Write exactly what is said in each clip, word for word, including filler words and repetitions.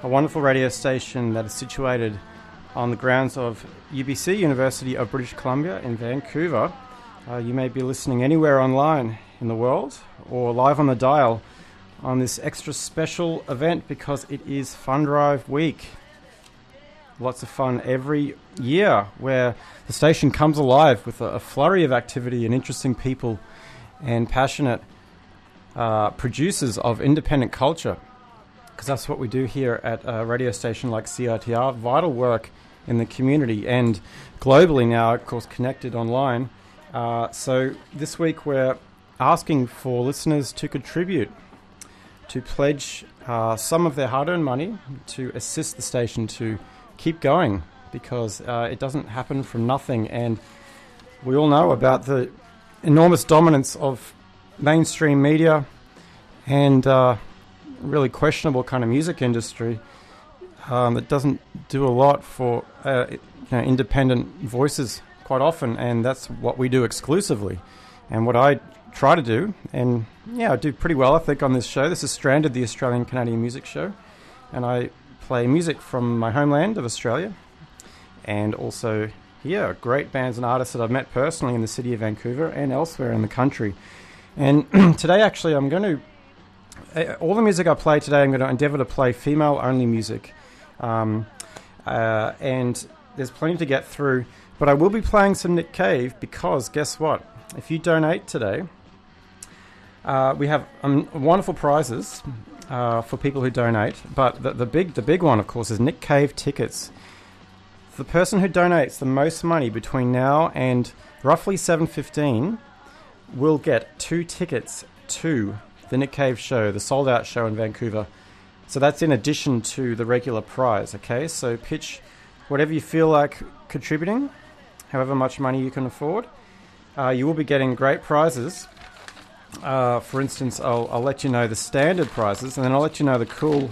a wonderful radio station that is situated on the grounds of U B C, University of British Columbia in Vancouver. Uh, you may be listening anywhere online in the world or live on the dial on this extra special event because it is Fund Drive Week. Lots of fun every year where the station comes alive with a, a flurry of activity and interesting people and passionate uh, producers of independent culture, because that's what we do here at a radio station like C I T R. Vital work in the community and globally now, of course, connected online. Uh, so this week we're asking for listeners to contribute, to pledge uh, some of their hard-earned money to assist the station to keep going, because uh, it doesn't happen from nothing. And we all know about the enormous dominance of mainstream media and uh, really questionable kind of music industry um, that doesn't do a lot for uh, you know, independent voices quite often, and that's what we do exclusively. And what I try to do, and yeah, I do pretty well, I think, on this show. This is Stranded, the Australian Canadian music show, and I play music from my homeland of Australia, and also here, great bands and artists that I've met personally in the city of Vancouver and elsewhere in the country. And today, actually, I'm going to, uh, all the music I play today, I'm going to endeavour to play female-only music. Um, uh, and there's plenty to get through, but I will be playing some Nick Cave because, guess what? If you donate today, uh, we have um, wonderful prizes Uh, for people who donate, but the, the big the big one, of course, is Nick Cave tickets. The person who donates the most money between now and roughly seven fifteen will get two tickets to the Nick Cave show, the sold-out show in Vancouver. So that's in addition to the regular prize, okay? So pitch whatever you feel like contributing, however much money you can afford. Uh, you will be getting great prizes. Uh, for instance, I'll, I'll let you know the standard prizes, and then I'll let you know the cool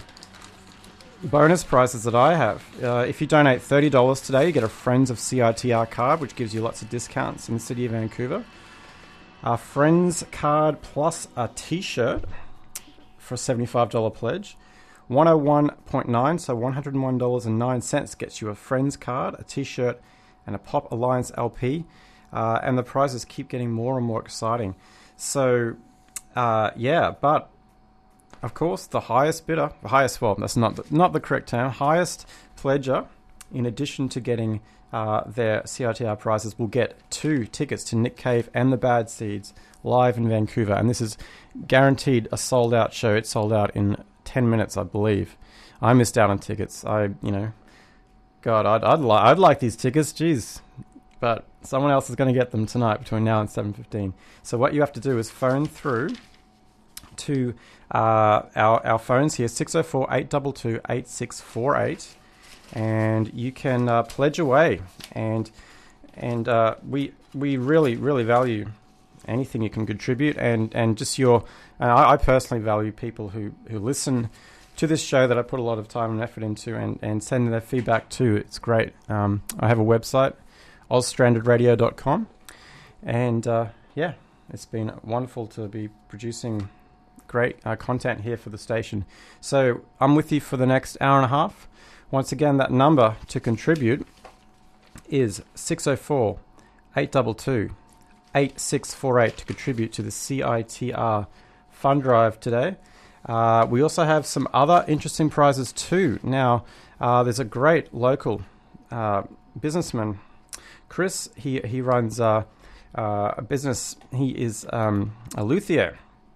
bonus prizes that I have. Uh, if you donate thirty dollars today, you get a Friends of C I T R card, which gives you lots of discounts in the city of Vancouver. A Friends card plus a T-shirt for a seventy-five dollars pledge. one oh one point nine, so one hundred one dollars and nine cents gets you a Friends card, a T-shirt, and a Pop Alliance L P. Uh, and the prizes keep getting more and more exciting. So, uh, yeah, but, of course, the highest bidder, the highest, well, that's not the, not the correct term, highest pledger, in addition to getting uh, their C I T R prizes, will get two tickets to Nick Cave and the Bad Seeds live in Vancouver. And this is guaranteed a sold-out show. It sold out in ten minutes, I believe. I missed out on tickets. I, you know, God, I'd, I'd, li- I'd like these tickets, jeez. But someone else is going to get them tonight between now and seven fifteen. So what you have to do is phone through to uh, our our phones here, six oh four, eight two two, eight six four eight, and you can uh, pledge away. And and uh, we we really really value anything you can contribute, and and just your. And I, I personally value people who who listen to this show that I put a lot of time and effort into, and and send their feedback to. It's great. Um, I have a website, oz stranded radio dot com, and uh, yeah, it's been wonderful to be producing great uh, content here for the station. So I'm with you for the next hour and a half. Once again, that number to contribute is six oh four, eight two two, eight six four eight to contribute to the C I T R Fund Drive today. Uh, we also have some other interesting prizes too. Now, uh, there's a great local uh, businessman, Chris. He he runs uh, uh, a business. He is um, a luthier.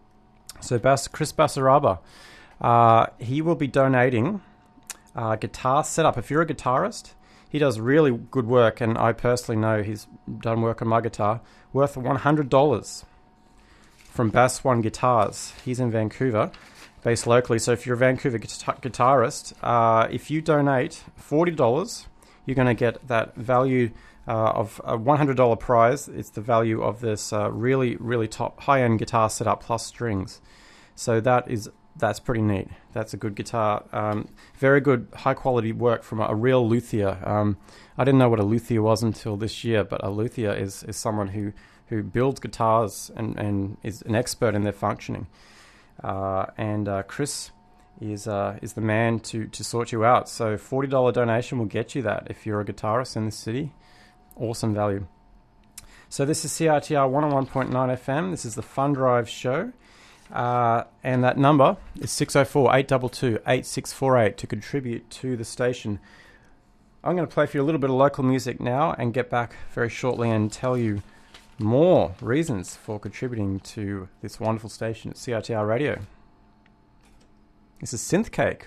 So Bas, Chris Basaraba, uh, he will be donating uh, guitar setup. If you're a guitarist, he does really good work, and I personally know he's done work on my guitar worth one hundred dollars from Bass One Guitars. He's in Vancouver, based locally. So if you're a Vancouver guitar- guitarist, uh, if you donate forty dollars, you're going to get that value uh, of a one hundred dollars prize. It's the value of this uh, really, really top high-end guitar setup plus strings. So that is that's pretty neat. That's a good guitar. Um, very good, high-quality work from a, a real luthier. Um, I didn't know what a luthier was until this year, but a luthier is, is someone who, who builds guitars and, and is an expert in their functioning. Uh, and uh, Chris is uh, is the man to, to sort you out. So forty dollars donation will get you that if you're a guitarist in the city. Awesome value. So this is C I T R one oh one point nine F M. This is the Fun Drive show. Uh, and that number is six oh four, eight two two, eight six four eight to contribute to the station. I'm going to play for you a little bit of local music now and get back very shortly and tell you more reasons for contributing to this wonderful station at C I T R Radio. This is Synth Cake.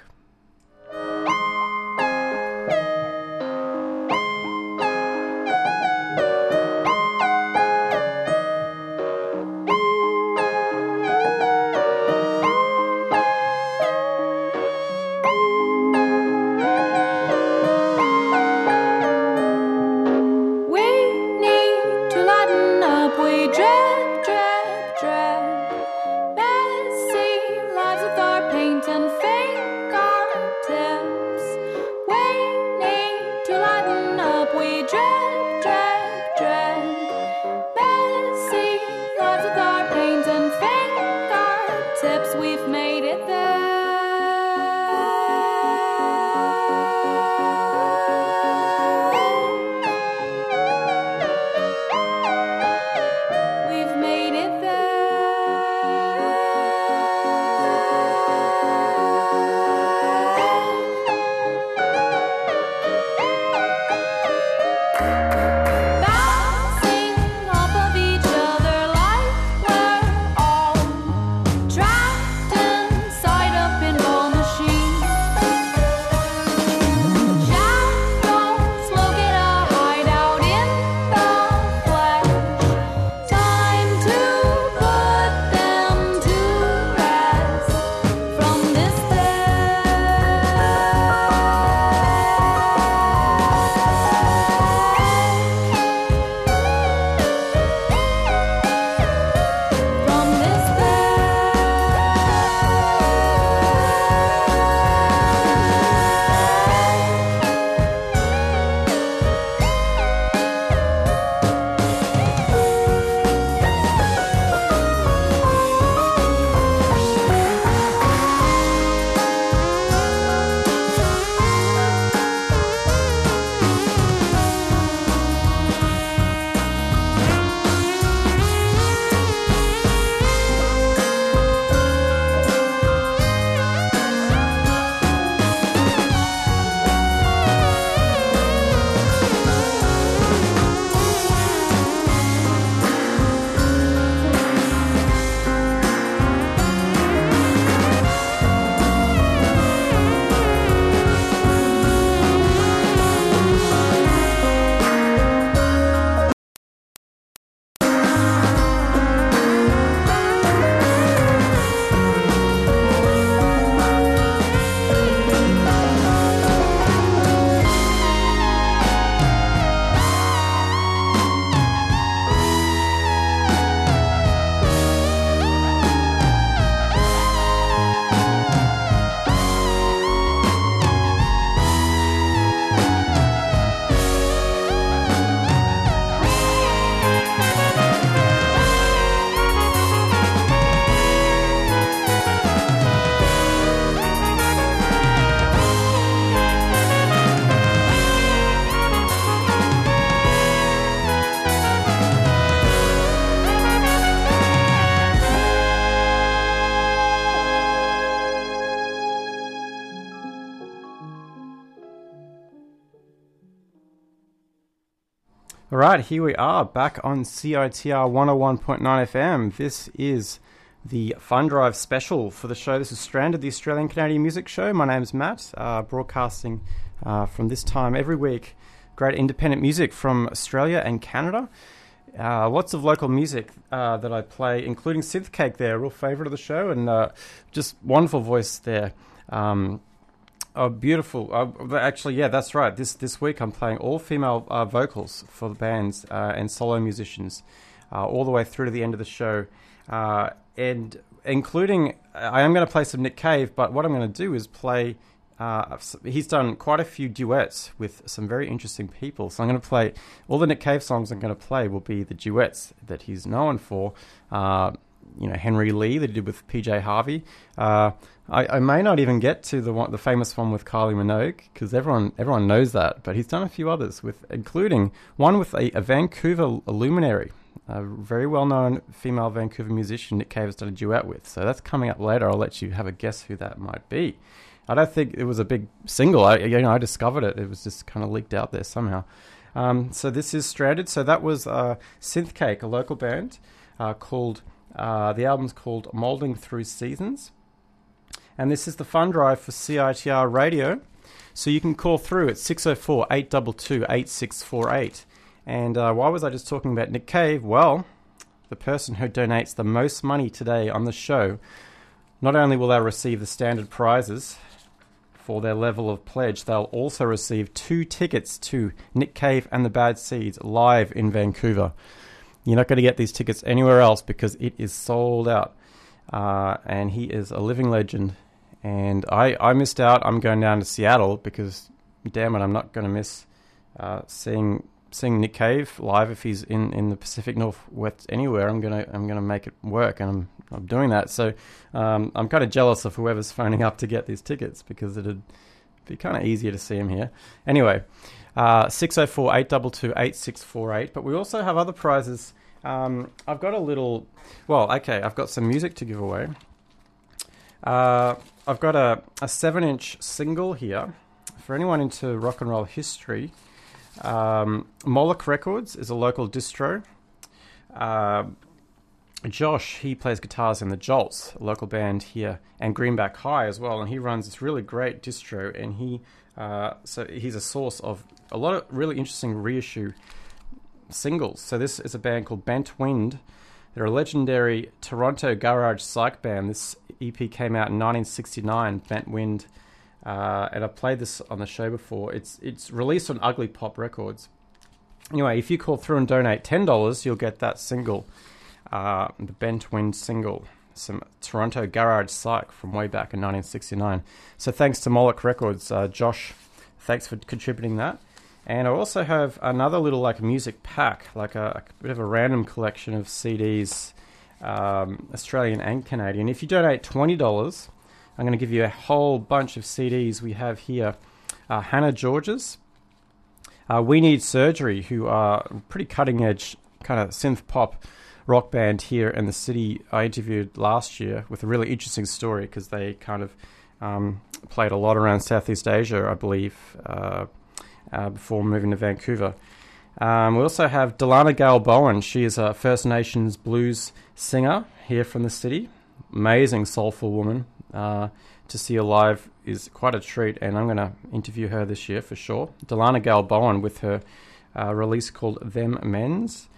All right, here we are back on C I T R one oh one point nine F M. This is the Fun Drive special for the show. This is Stranded, the Australian Canadian Music Show. My name's Matt, uh, broadcasting uh, from this time every week. Great independent music from Australia and Canada. Uh, lots of local music uh, that I play, including Synth Cake there, a real favourite of the show, and uh, just wonderful voice there. Um, Oh, beautiful. Uh, actually, yeah, that's right. This this week I'm playing all female uh, vocals for the bands uh, and solo musicians uh, all the way through to the end of the show. Uh, and including, I am going to play some Nick Cave, but what I'm going to do is play, uh, he's done quite a few duets with some very interesting people. So I'm going to play, all the Nick Cave songs I'm going to play will be the duets that he's known for. Uh, you know, Henry Lee that he did with P J Harvey. Uh, I, I may not even get to the one, the famous one with Kylie Minogue, because everyone everyone knows that. But he's done a few others, with including one with a, a Vancouver luminary, a very well-known female Vancouver musician Nick Cave has done a duet with. So that's coming up later. I'll let you have a guess who that might be. I don't think it was a big single. I, you know, I discovered it. It was just kind of leaked out there somehow. Um, so this is Stranded. So that was uh, Synthcake, a local band uh, called. Uh, the album's called Molding Through Seasons. And this is the fund drive for C I T R Radio. So you can call through at six oh four, eight two two, eight six four eight. And uh, why was I just talking about Nick Cave? Well, the person who donates the most money today on the show, not only will they receive the standard prizes for their level of pledge, they'll also receive two tickets to Nick Cave and the Bad Seeds live in Vancouver. You're not going to get these tickets anywhere else because it is sold out. Uh, and he is a living legend. And I, I missed out. I'm going down to Seattle because, damn it, I'm not going to miss uh, seeing seeing Nick Cave live if he's in, in the Pacific Northwest anywhere. I'm gonna I'm gonna make it work, and I'm I'm doing that. So um, I'm kind of jealous of whoever's phoning up to get these tickets because it'd be kind of easier to see him here. Anyway. Uh, six oh four, eight two two, eight six four eight. But we also have other prizes. Um, I've got a little... Well, okay, I've got some music to give away. Uh, I've got a, a seven-inch single here. For anyone into rock and roll history, um, Moloch Records is a local distro. Uh, Josh, he plays guitars in the Jolts, a local band here, and Greenback High as well. And he runs this really great distro, and he... Uh, so he's a source of a lot of really interesting reissue singles. So this is a band called Bent Wind. They're a legendary Toronto garage psych band. This E P came out in nineteen sixty-nine, Bent Wind, uh, and I've played this on the show before. It's it's released on Ugly Pop Records. Anyway, if you call through and donate ten dollars, you'll get that single, uh, the Bent Wind single. Some Toronto garage psych from way back in nineteen sixty-nine. So thanks to Moloch Records, uh, Josh, thanks for contributing that. And I also have another little like music pack, like a, a bit of a random collection of C Ds, um, Australian and Canadian. If you donate twenty dollars, I'm going to give you a whole bunch of C Ds we have here. Uh, Hannah George's, uh, We Need Surgery, who are pretty cutting edge kind of synth pop rock band here in the city. I interviewed last year with a really interesting story because they kind of um, played a lot around Southeast Asia, I believe, uh, uh, before moving to Vancouver. Um, we also have Delana Gale Bowen. She is a First Nations blues singer here from the city. Amazing, soulful woman. Uh, to see her live is quite a treat, and I'm going to interview her this year for sure. Delana Gale Bowen with her uh, release called Them Men's.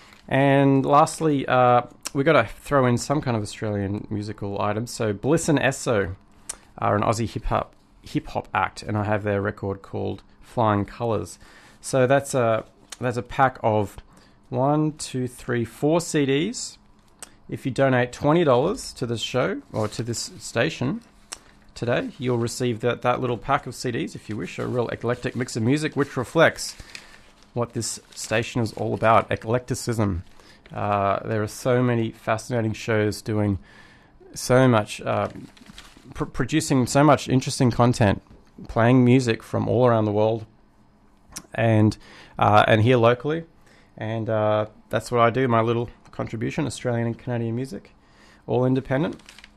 And lastly, uh, we've got to throw in some kind of Australian musical item. So Bliss and Esso are an Aussie hip-hop hip-hop act, and I have their record called Flying Colours. So that's a, that's a pack of one, two, three, four C Ds. If you donate twenty dollars to this show, or to this station today, you'll receive that, that little pack of C Ds, if you wish, a real eclectic mix of music, which reflects what this station is all about, eclecticism. Uh, there are so many fascinating shows doing so much, uh, pr- producing so much interesting content, playing music from all around the world, and uh, and here locally. And uh, that's what I do, my little contribution, Australian and Canadian music, all independent.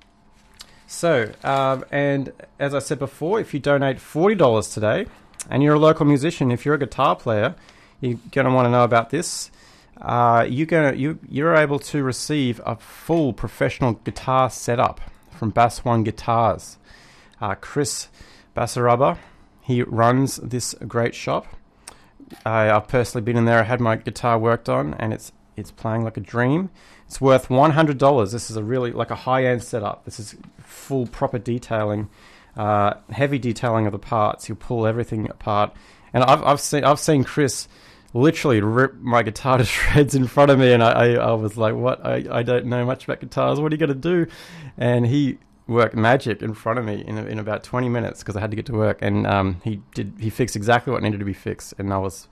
So, um, and as I said before, if you donate forty dollars today, and you're a local musician, if you're a guitar player, you're going to want to know about this. Uh, you're going to you you're able to receive a full professional guitar setup from Bass One Guitars. Uh, Chris Bassaraba, he runs this great shop. Uh, I've personally been in there. I had my guitar worked on, and it's it's playing like a dream. It's worth one hundred dollars. This is a really like a high end setup. This is full proper detailing, uh, heavy detailing of the parts. He'll pull everything apart, and I've I've seen I've seen Chris literally rip my guitar to shreds in front of me, and I, I, I was like, what? I, I don't know much about guitars. What are you going to do? And he worked magic in front of me in in about twenty minutes because I had to get to work, and um, he did he fixed exactly what needed to be fixed, and I was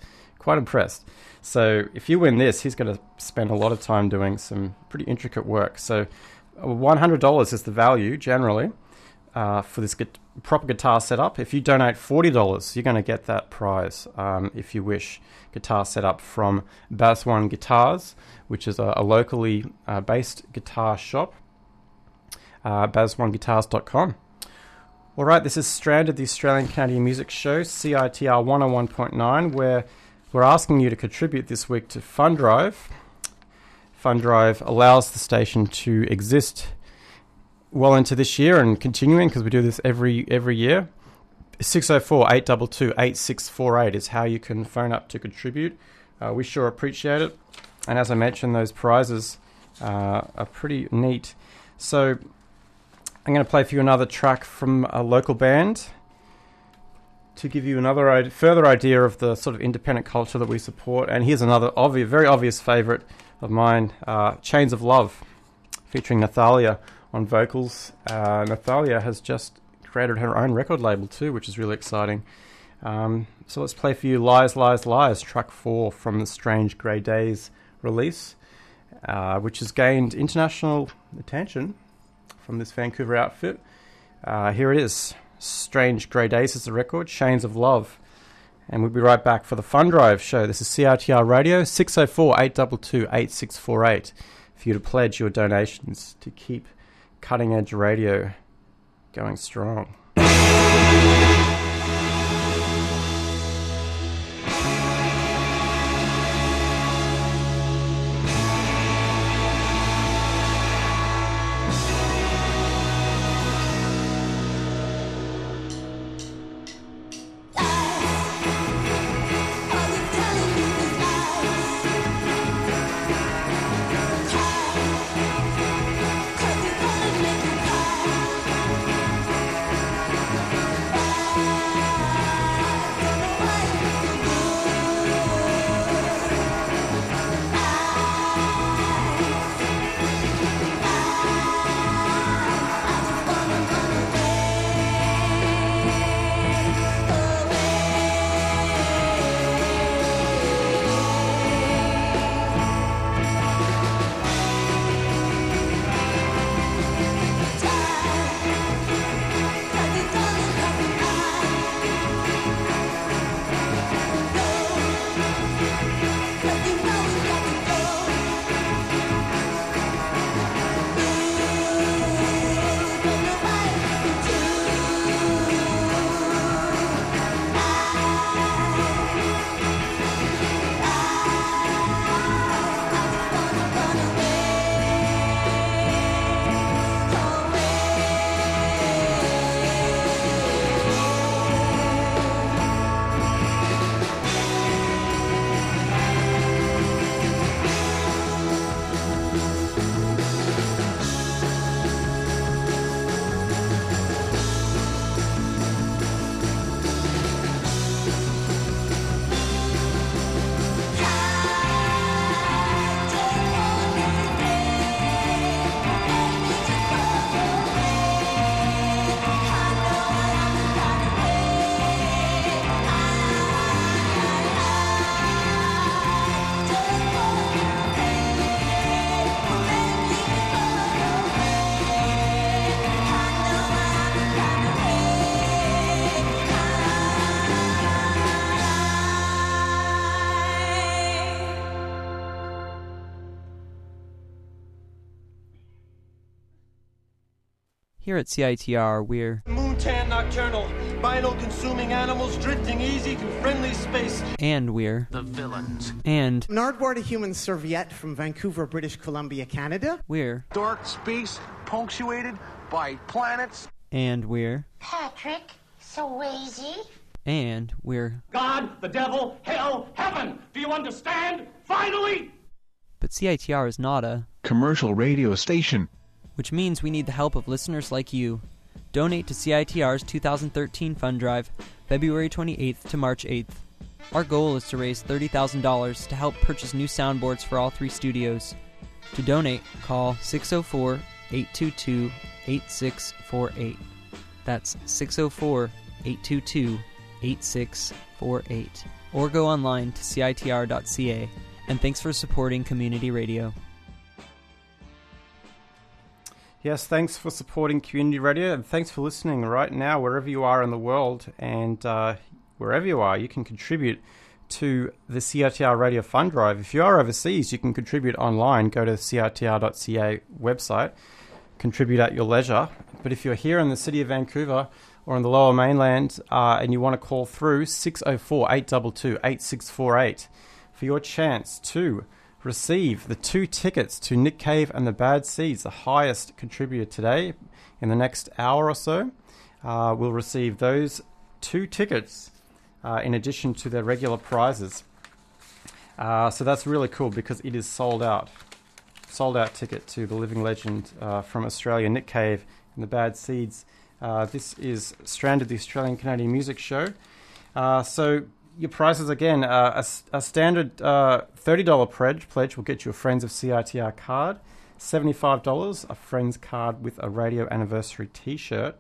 quite impressed. So if you win this, he's going to spend a lot of time doing some pretty intricate work. So one hundred dollars is the value generally uh, for this gu- proper guitar setup. If you donate forty dollars, you're going to get that prize, um, if you wish, guitar setup from Baz one Guitars, which is a, a locally uh, based guitar shop, uh, baz one guitars dot com. All right, this is Stranded, the Australian Canadian Music Show, C I T R one oh one point nine, where we're asking you to contribute this week to FundDrive. FundDrive allows the station to exist well into this year and continuing, because we do this every every year. six oh four, eight two two, eight six four eight is how you can phone up to contribute. Uh, we sure appreciate it. And as I mentioned, those prizes uh, are pretty neat. So I'm going to play for you another track from a local band to give you another I- further idea of the sort of independent culture that we support. And here's another obvious, very obvious favourite of mine, uh, Chains of Love, featuring Nathalia on vocals. Uh, Nathalia has just created her own record label too, which is really exciting. Um, so let's play for you Lies, Lies, Lies, track four from the Strange Grey Days release, uh, which has gained international attention from this Vancouver outfit. Uh, here it is. Strange Grey Days is the record, Chains of Love. And we'll be right back for the FundDrive show. This is C I T R Radio, six oh four, eight two two, eight six four eight, for you to pledge your donations to keep Cutting Edge Radio going strong. Here at C I T R, we're Moontan nocturnal, vinyl-consuming animals drifting easy through friendly space. And we're the villains. And Nardwar, the human serviette from Vancouver, British Columbia, Canada. We're Dark space punctuated by planets. And we're Patrick Swayze. And we're God, the devil, hell, heaven. Do you understand? Finally! But C I T R is not a commercial radio station, which means we need the help of listeners like you. Donate to C I T R's two thousand thirteen Fund Drive, February twenty-eighth to March eighth. Our goal is to raise thirty thousand dollars to help purchase new soundboards for all three studios. To donate, call six oh four, eight two two, eight six four eight. That's six oh four, eight two two, eight six four eight. or go online to C I T R dot C A. And thanks for supporting community radio. Yes, thanks for supporting community radio, and thanks for listening right now, wherever you are in the world. And uh, wherever you are, you can contribute to the C I T R Radio Fund Drive. If you are overseas, you can contribute online. Go to C I T R dot C A website, contribute at your leisure. But if you're here in the city of Vancouver or in the Lower Mainland uh, and you want to call through, six oh four, eight two two, eight six four eight for your chance to receive the two tickets to Nick Cave and the Bad Seeds, the highest contributor today. In the next hour or so, uh, we'll receive those two tickets uh, in addition to their regular prizes. Uh, so that's really cool because it is sold out. Sold out ticket to the living legend uh, from Australia, Nick Cave and the Bad Seeds. Uh, this is Stranded, the Australian Canadian Music Show. Uh, so your prizes again, uh, a, a standard uh, thirty dollars pledge, pledge will get you a Friends of C I T R card, seventy-five dollars, a Friends card with a radio anniversary t-shirt,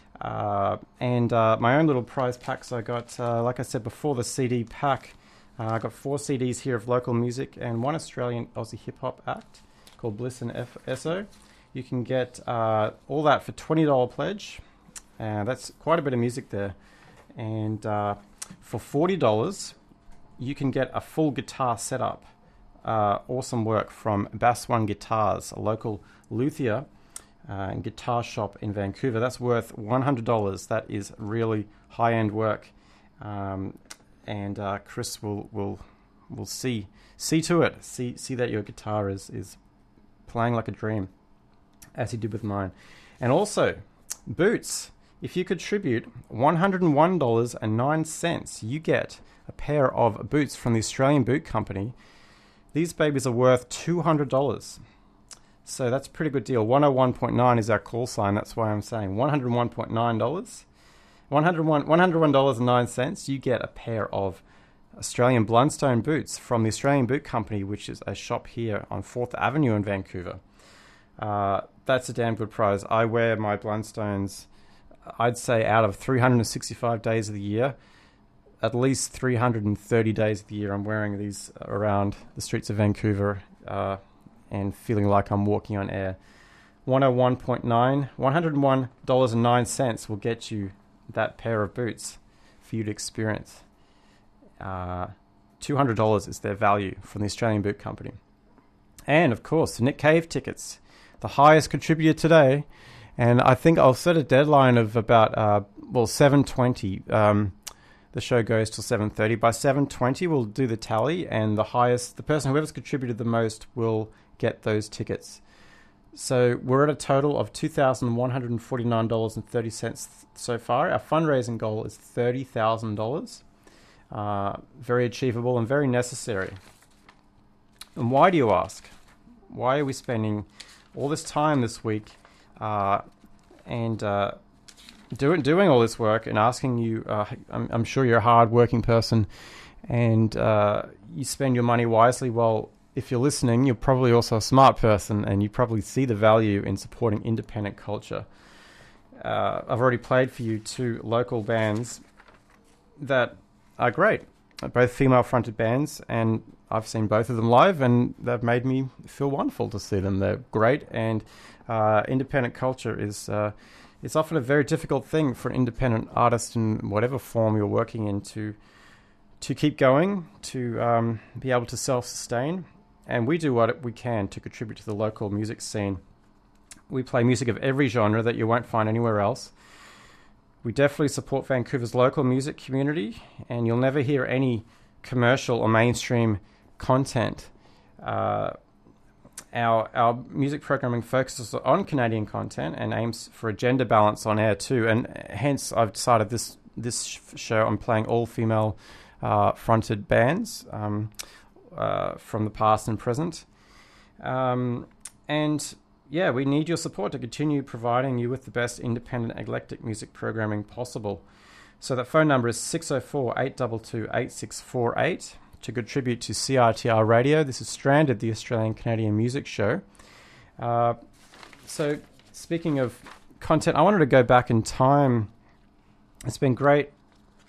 uh, and uh, my own little prize packs. I got, uh, like I said before, the C D pack. Uh, I got four C Ds here of local music and one Australian Aussie hip-hop act called Bliss and F- Esso. You can get uh, all that for twenty dollars pledge. Uh, that's quite a bit of music there. And uh, for forty dollars, you can get a full guitar setup. Uh, awesome work from Bass One Guitars, a local luthier uh, and guitar shop in Vancouver. That's worth one hundred dollars. That is really high-end work. Um, and uh, Chris will will will see see to it. See see that your guitar is is playing like a dream, as he did with mine. And also, boots. If you contribute one hundred one dollars and nine cents, you get a pair of boots from the Australian Boot Company. These babies are worth two hundred dollars. So that's a pretty good deal. one oh one point nine is our call sign. That's why I'm saying one hundred one point nine dollars. one hundred one, one hundred one dollars and nine cents, you get a pair of Australian Blundstone boots from the Australian Boot Company, which is a shop here on fourth Avenue in Vancouver. Uh, that's a damn good prize. I wear my Blundstones, I'd say out of three hundred sixty-five days of the year, at least three hundred thirty days of the year I'm wearing these around the streets of Vancouver uh, and feeling like I'm walking on air. one oh one point nine, one hundred one dollars and nine cents will get you that pair of boots for you to experience. Uh, two hundred dollars is their value from the Australian Boot Company. And, of course, the Nick Cave tickets, the highest contributor today. And I think I'll set a deadline of about, uh, well, seven twenty. Um, the show goes till seven thirty. By seven twenty, we'll do the tally, and the highest, the person whoever's contributed the most will get those tickets. So we're at a total of two thousand one hundred forty-nine dollars and thirty cents so far. Our fundraising goal is thirty thousand dollars. Uh, very achievable and very necessary. And why do you ask? Why are we spending all this time this week uh, and uh, doing doing all this work and asking you? Uh, I'm, I'm sure you're a hard-working person and uh, you spend your money wisely. Well, if you're listening, you're probably also a smart person and you probably see the value in supporting independent culture. Uh, I've already played for you two local bands that are great, both female-fronted bands, and I've seen both of them live, and they've made me feel wonderful to see them. They're great, and uh, independent culture is uh, it's often a very difficult thing for an independent artist in whatever form you're working in to to keep going, to um, be able to self-sustain, and we do what we can to contribute to the local music scene. We play music of every genre that you won't find anywhere else. We definitely support Vancouver's local music community, and you'll never hear any commercial or mainstream content. Uh, our our music programming focuses on Canadian content and aims for a gender balance on air too, and hence I've decided this this show I'm playing all female uh, fronted bands um, uh, from the past and present, um, and. Yeah, we need your support to continue providing you with the best independent eclectic music programming possible. So that phone number is six oh four, eight two two, eight six four eight to contribute to C I T R Radio. This is Stranded, the Australian Canadian Music Show. Uh, so speaking of content, I wanted to go back in time. It's been great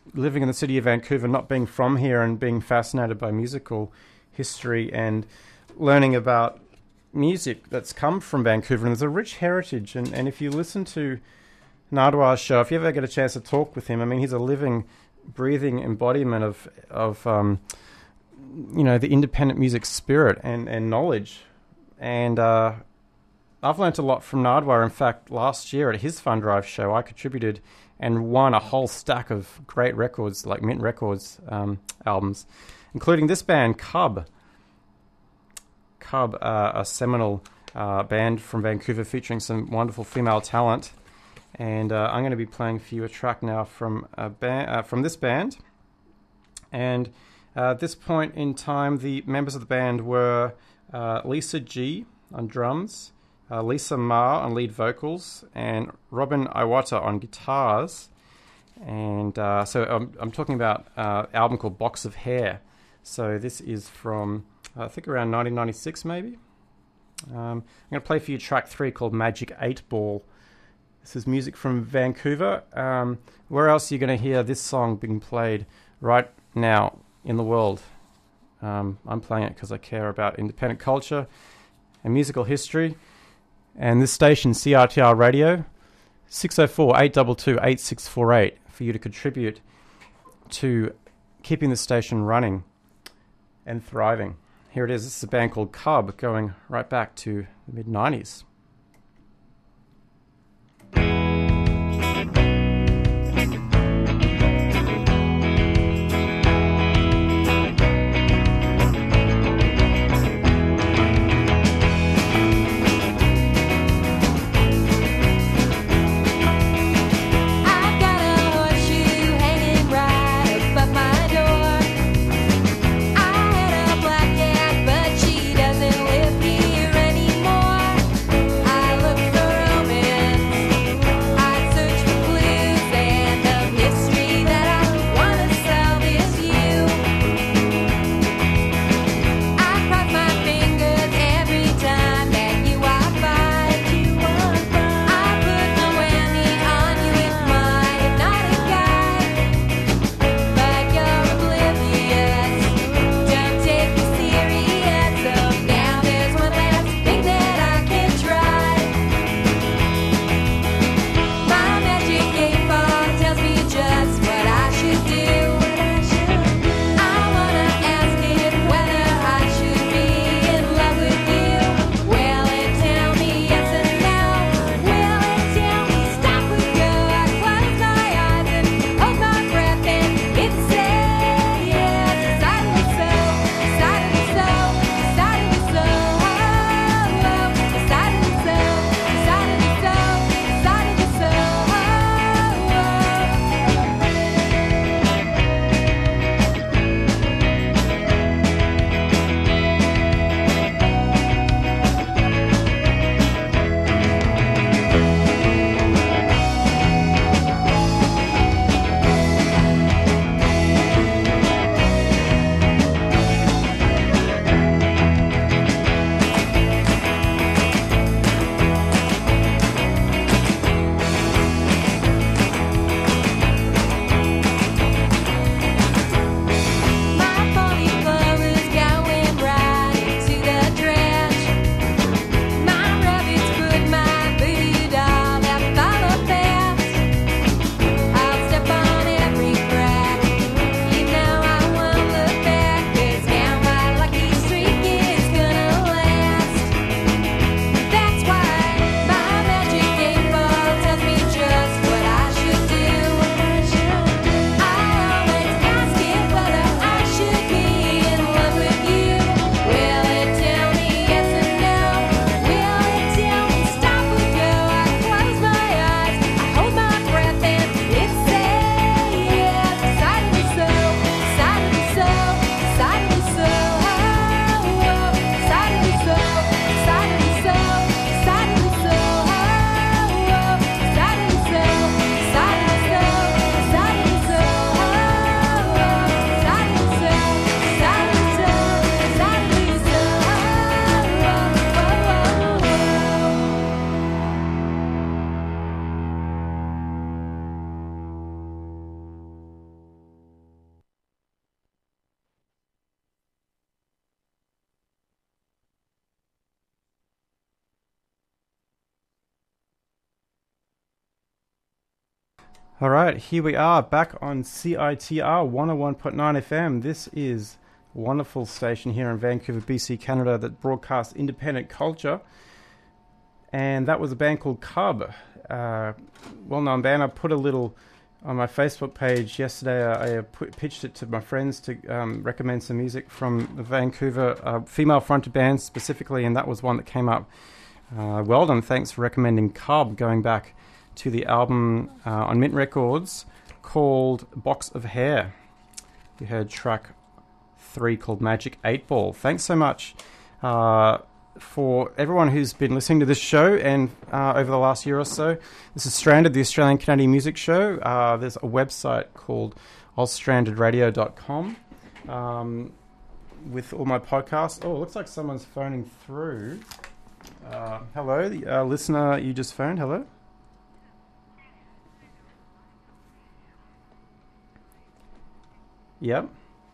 living in the city of Vancouver, not being from here and being fascinated by musical history and learning about music that's come from Vancouver. And there's a rich heritage. And, and if you listen to Nardwuar's show, if you ever get a chance to talk with him, I mean, he's a living, breathing embodiment of, of um, you know, the independent music spirit and, and knowledge. And uh, I've learnt a lot from Nardwuar. In fact, last year at his Fun Drive show, I contributed and won a whole stack of great records, like Mint Records um, albums, including this band, Cub. Cub, uh, a seminal uh, band from Vancouver featuring some wonderful female talent. And uh, I'm going to be playing for you a track now from a ba- uh, from this band. And uh, at this point in time, the members of the band were uh, Lisa G on drums, uh, Lisa Ma on lead vocals, and Robin Iwata on guitars. And uh, so I'm, I'm talking about uh, an album called Box of Hair. So this is from, uh, I think, around nineteen ninety-six, maybe. Um, I'm going to play for you track three called Magic eight Ball. This is music from Vancouver. Um, where else are you going to hear this song being played right now in the world? Um, I'm playing it because I care about independent culture and musical history. And this station, C R T R Radio, six oh four, eight two two, eight six four eight, for you to contribute to keeping the station running and thriving. Here it is. This is a band called Cub, going right back to the mid nineties. I had a black cat, but she doesn't live here anymore. All right, here we are back on C I T R one oh one point nine F M. This is a wonderful station here in Vancouver, B C, Canada, that broadcasts independent culture. And that was a band called Cub, uh, well-known band. I put a little on my Facebook page yesterday. I, I put, pitched it to my friends to um, recommend some music from the Vancouver uh, female-fronted bands specifically, and that was one that came up. Uh, well done, thanks for recommending Cub, going back to the album uh, on Mint Records called Box of Hair. You heard track three called Magic eight Ball. Thanks so much uh, for everyone who's been listening to this show and uh, over the last year or so. This is Stranded, the Australian Canadian music show. Uh, there's a website called oz stranded radio dot com um, with all my podcasts. Oh, it looks like someone's phoning through. Uh, hello, the uh, listener you just phoned. Hello. Yep.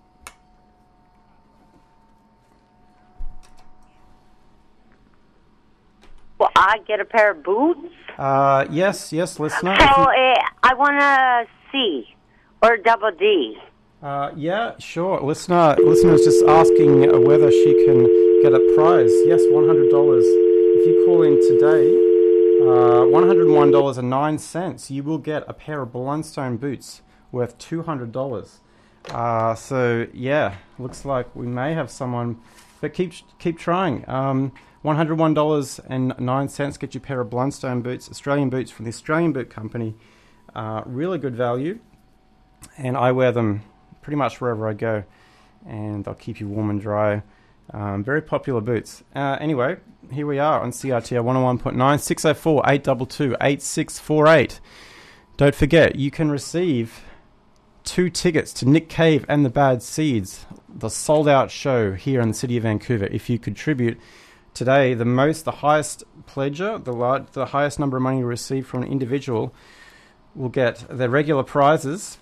Well, I get a pair of boots. Uh, yes, yes, listener. So uh, I want a C or a double D. Uh, yeah, sure. Listener, listener's just asking uh, whether she can get a prize. Yes, one hundred dollars. If you call in today, uh, one hundred one dollars and nine cents, you will get a pair of Blundstone boots worth two hundred dollars. Uh, so yeah, looks like we may have someone, but keep keep trying. Um, one hundred one dollars and nine cents get you a pair of Blundstone boots, Australian boots from the Australian Boot Company. Uh, really good value, and I wear them pretty much wherever I go, and they'll keep you warm and dry. Um, very popular boots. Uh, anyway, here we are on C R T R one oh one point nine, six oh four, eight two two, eight six four eight. Don't forget, you can receive two tickets to Nick Cave and the Bad Seeds, the sold-out show here in the city of Vancouver. If you contribute today, the most, the highest pledger, the large, the highest number of money you receive from an individual will get their regular prizes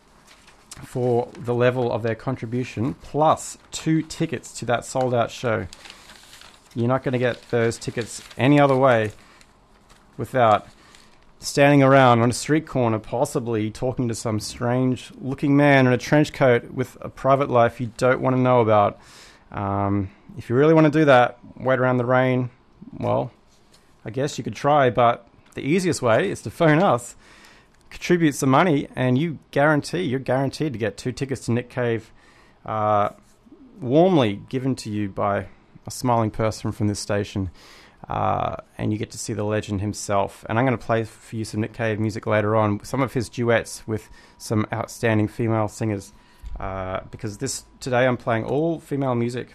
for the level of their contribution, plus two tickets to that sold-out show. You're not going to get those tickets any other way without standing around on a street corner, possibly talking to some strange-looking man in a trench coat with a private life you don't want to know about. Um, if you really want to do that, wait around the rain, well, I guess you could try, but the easiest way is to phone us, contribute some money, and you guarantee, you're guaranteed to get two tickets to Nick Cave uh, warmly given to you by a smiling person from this station. Uh, and you get to see the legend himself. And I'm going to play for you some Nick Cave music later on, some of his duets with some outstanding female singers, uh, because this today I'm playing all female music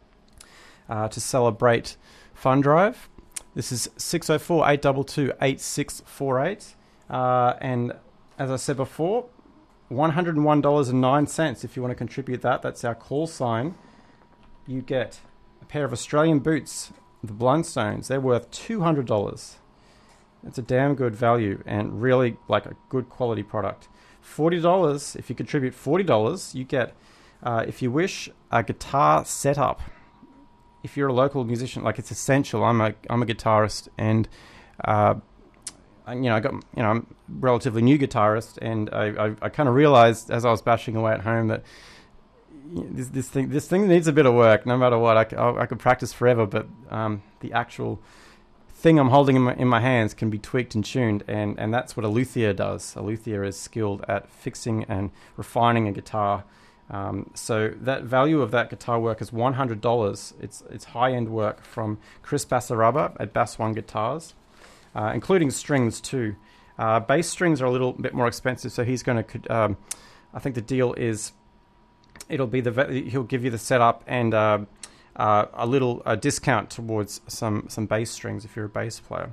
uh, to celebrate Fun Drive. This is six oh four, eight two two, eight six four eight. Uh, and as I said before, one hundred one dollars and nine cents if you want to contribute that. That's our call sign. You get a pair of Australian boots, the Blundstones. They're worth two hundred dollars. It's a damn good value and really like a good quality product. forty dollars, if you contribute forty dollars, you get, uh, if you wish, a guitar setup. If you're a local musician, like it's essential. I'm a I'm a guitarist, and uh, I, you know I got you know I'm a relatively new guitarist, and I I, I kind of realized as I was bashing away at home that This, this thing this thing needs a bit of work. No matter what, I, I, I could practice forever, but um, the actual thing I'm holding in my, in my hands can be tweaked and tuned, and, and that's what a luthier does. A luthier is skilled at fixing and refining a guitar. Um, so that value of that guitar work is one hundred dollars. It's it's high-end work from Chris Bassaraba at Bass One Guitars, uh, including strings too. Uh, bass strings are a little bit more expensive, so he's going to. Um, I think the deal is. It'll be the he'll give you the setup and uh, uh, a little uh, discount towards some some bass strings if you're a bass player.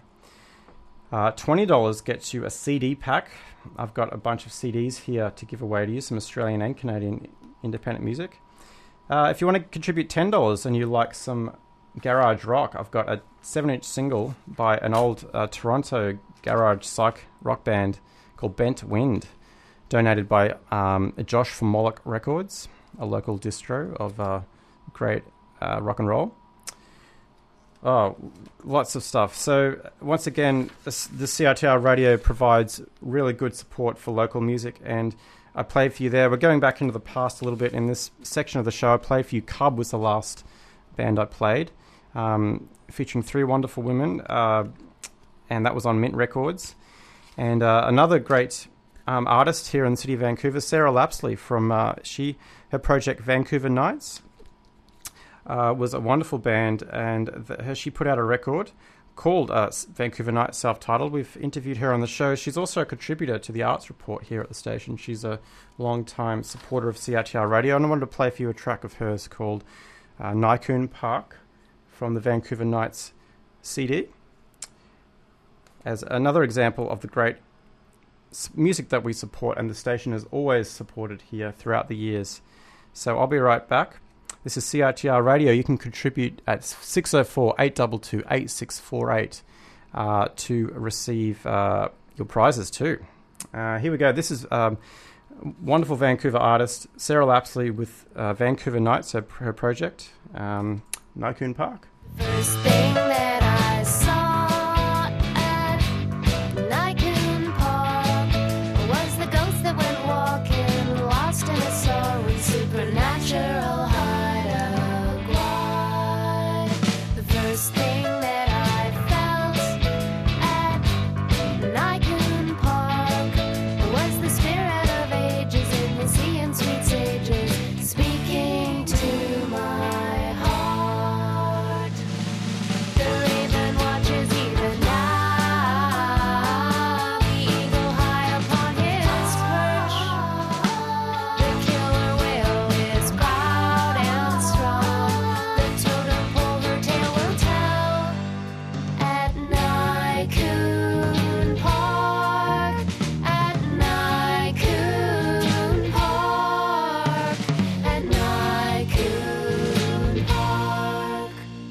Uh, twenty dollars gets you a C D pack. I've got a bunch of C Ds here to give away to you, some Australian and Canadian independent music. Uh, if you want to contribute ten dollars and you like some garage rock, I've got a seven-inch single by an old uh, Toronto garage psych rock band called Bent Wind, donated by um, Josh from Moloch Records, a local distro of uh, great uh, rock and roll. Oh, lots of stuff. So once again, the, the C I T R Radio provides really good support for local music, and I played for you there. We're going back into the past a little bit in this section of the show. I played for you Cub was the last band I played, um, featuring three wonderful women, uh, and that was on Mint Records. And uh, another great um, artist here in the city of Vancouver, Sarah Lapsley from uh, she her project Vancouver Nights. Uh, was a wonderful band, and the, she put out a record called uh, Vancouver Nights, self-titled. We've interviewed her on the show. She's also a contributor to the Arts Report here at the station. She's a long-time supporter of C I T R Radio, and I wanted to play for you a track of hers called uh, Nykoon Park from the Vancouver Nights C D as another example of the great music that we support, and the station has always supported here throughout the years. So I'll be right back. This is C I T R Radio. You can contribute at six oh four, eight two two, eight six four eight uh, to receive uh, your prizes too. Uh, here we go. This is um, wonderful Vancouver artist Sarah Lapsley with uh, Vancouver Nights, her, her project, um, Nykoon Park. First thing that I saw at Nykoon Park was the ghost that went walking, lost in a sorrow, supernatural. First thing that I felt at Nykoon Park was the spirit of ages in the sea and sweet sages speaking to my heart. The raven watches even now, the eagle high upon his perch. The killer whale is proud and strong, the totem pole her tail will Nykoon Park, at Nykoon Park, at Nykoon Park.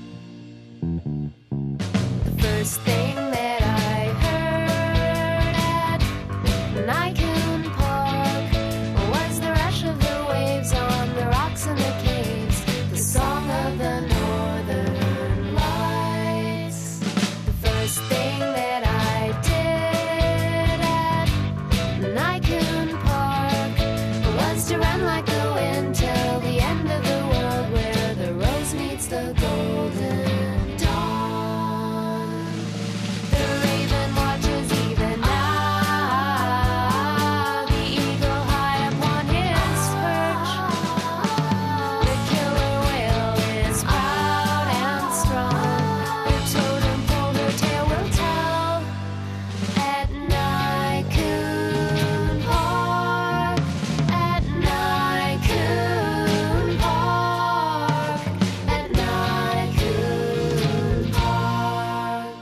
The first thing that I heard at Nykoon Park was the rush of the waves on the rocks and the caves, the song of the northern lights. The first thing that I did at Nykoon Park was to run like the wind till the end of the world, where the rose meets the golden dawn. The raven watches even now, the eagle high upon his perch. The killer whale is proud and strong, the totem pole her tail will tell. At Nykoon Park, at Nykoon Park, at Nykoon Park.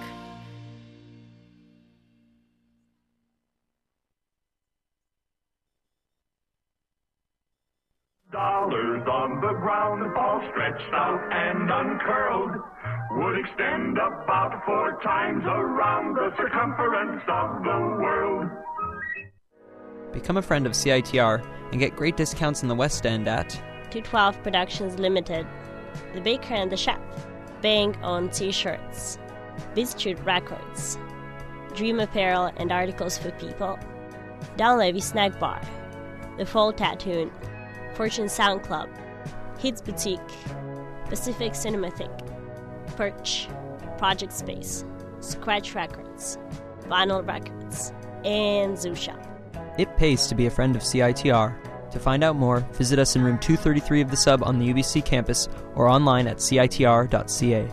Dollars on the ground, all stretched out and uncurled, would extend about four times around the circumference of the world. Become a friend of C I T R and get great discounts in the West End at two twelve Productions Limited, The Baker and the Chef, Bang on T-shirts, Biztrude Records, Dream Apparel and Articles for People, Downlevy Snack Bar, The Fall Tattoo, Fortune Sound Club, Hits Boutique, Pacific Cinematheque, Perch, Project Space, Scratch Records, Vinyl Records, and Zoo Shop. It pays to be a friend of C I T R. To find out more, visit us in room two thirty-three of the Sub on the U B C campus or online at C I T R dot C A.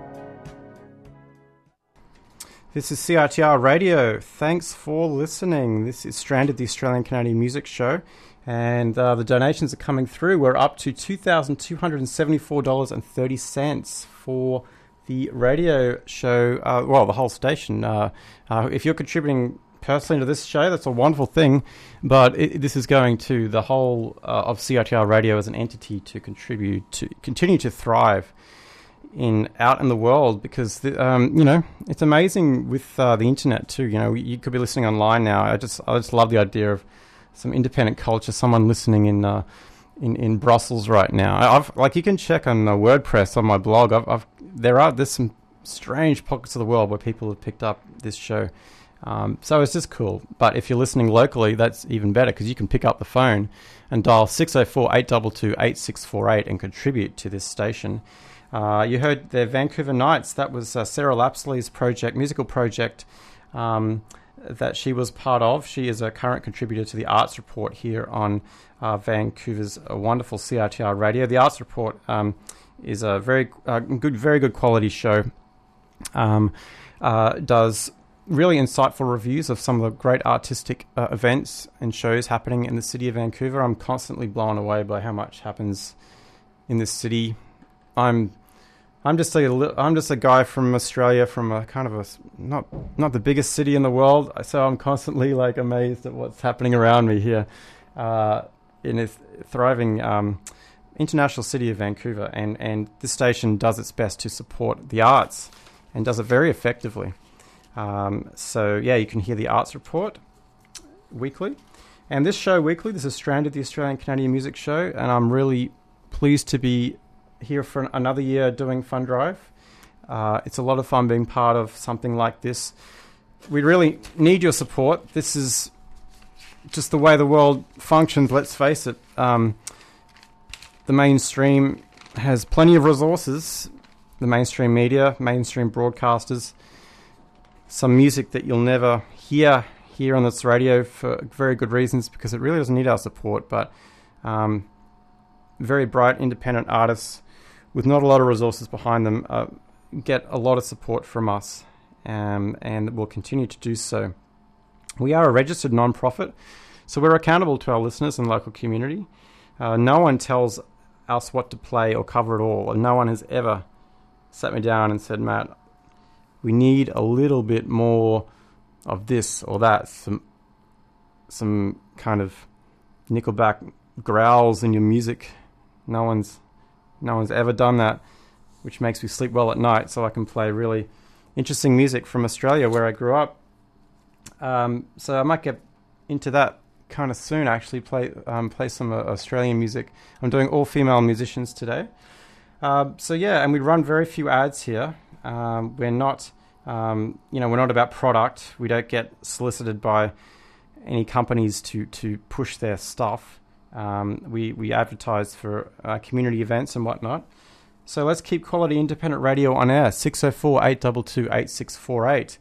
This is C I T R Radio. Thanks for listening. This is Stranded, the Australian Canadian Music Show, and uh, the donations are coming through. We're up to two thousand two hundred seventy-four dollars and thirty cents for the radio show, uh, well, the whole station. Uh, uh, if you're contributing personally to this show, that's a wonderful thing, but it, this is going to the whole uh, of C I T R Radio as an entity to contribute, to continue to thrive in out in the world, because the, um, you know, it's amazing with uh, the internet too. You know, you could be listening online now. I just I just love the idea of some independent culture, someone listening in uh, in in Brussels right now. I've like you can check on uh, WordPress on my blog. I've, I've there are there's some strange pockets of the world where people have picked up this show. Um, so it's just cool. But if you're listening locally, that's even better because you can pick up the phone and dial six oh four, eight two two, eight six four eight and contribute to this station. Uh, you heard their Vancouver Nights. That was uh, Sarah Lapsley's project, musical project um, that she was part of. She is a current contributor to the Arts Report here on uh, Vancouver's uh, wonderful C I T R radio. The Arts Report um, is a very uh, good, very good quality show. Um, uh, does really insightful reviews of some of the great artistic uh, events and shows happening in the city of Vancouver. I'm constantly blown away by how much happens in this city. I'm I'm just a li- I'm just a guy from Australia, from a kind of a not not the biggest city in the world, so I'm constantly like amazed at what's happening around me here uh, in a thriving um, international city of Vancouver, and and this station does its best to support the arts and does it very effectively. Um, so yeah, you can hear the Arts Report weekly, and this show weekly. This is Stranded, the Australian Canadian Music Show, and I'm really pleased to be here for another year doing Fun Drive. Uh, it's a lot of fun being part of something like this. We really need your support. This is just the way the world functions, let's face it. Um, the mainstream has plenty of resources, the mainstream media, mainstream broadcasters, some music that you'll never hear here on this radio for very good reasons, because it really doesn't need our support, but um, very bright independent artists with not a lot of resources behind them uh, get a lot of support from us, um, and will continue to do so. We are a registered non-profit, so we're accountable to our listeners and local community. Uh, no one tells us what to play or cover at all, and no one has ever sat me down and said, Matt, we need a little bit more of this or that, some some kind of Nickelback growls in your music. No one's no one's ever done that, which makes me sleep well at night, so I can play really interesting music from Australia, where I grew up. Um, so I might get into that kind of soon. Actually, play um, play some uh, Australian music. I'm doing all female musicians today. Uh, so yeah, and we run very few ads here. Um, we're not, um, you know, we're not about product. We don't get solicited by any companies to, to push their stuff. Um, we, we advertise for uh, community events and whatnot. So let's keep quality independent radio on air, six oh four, eight two two, eight six four eight.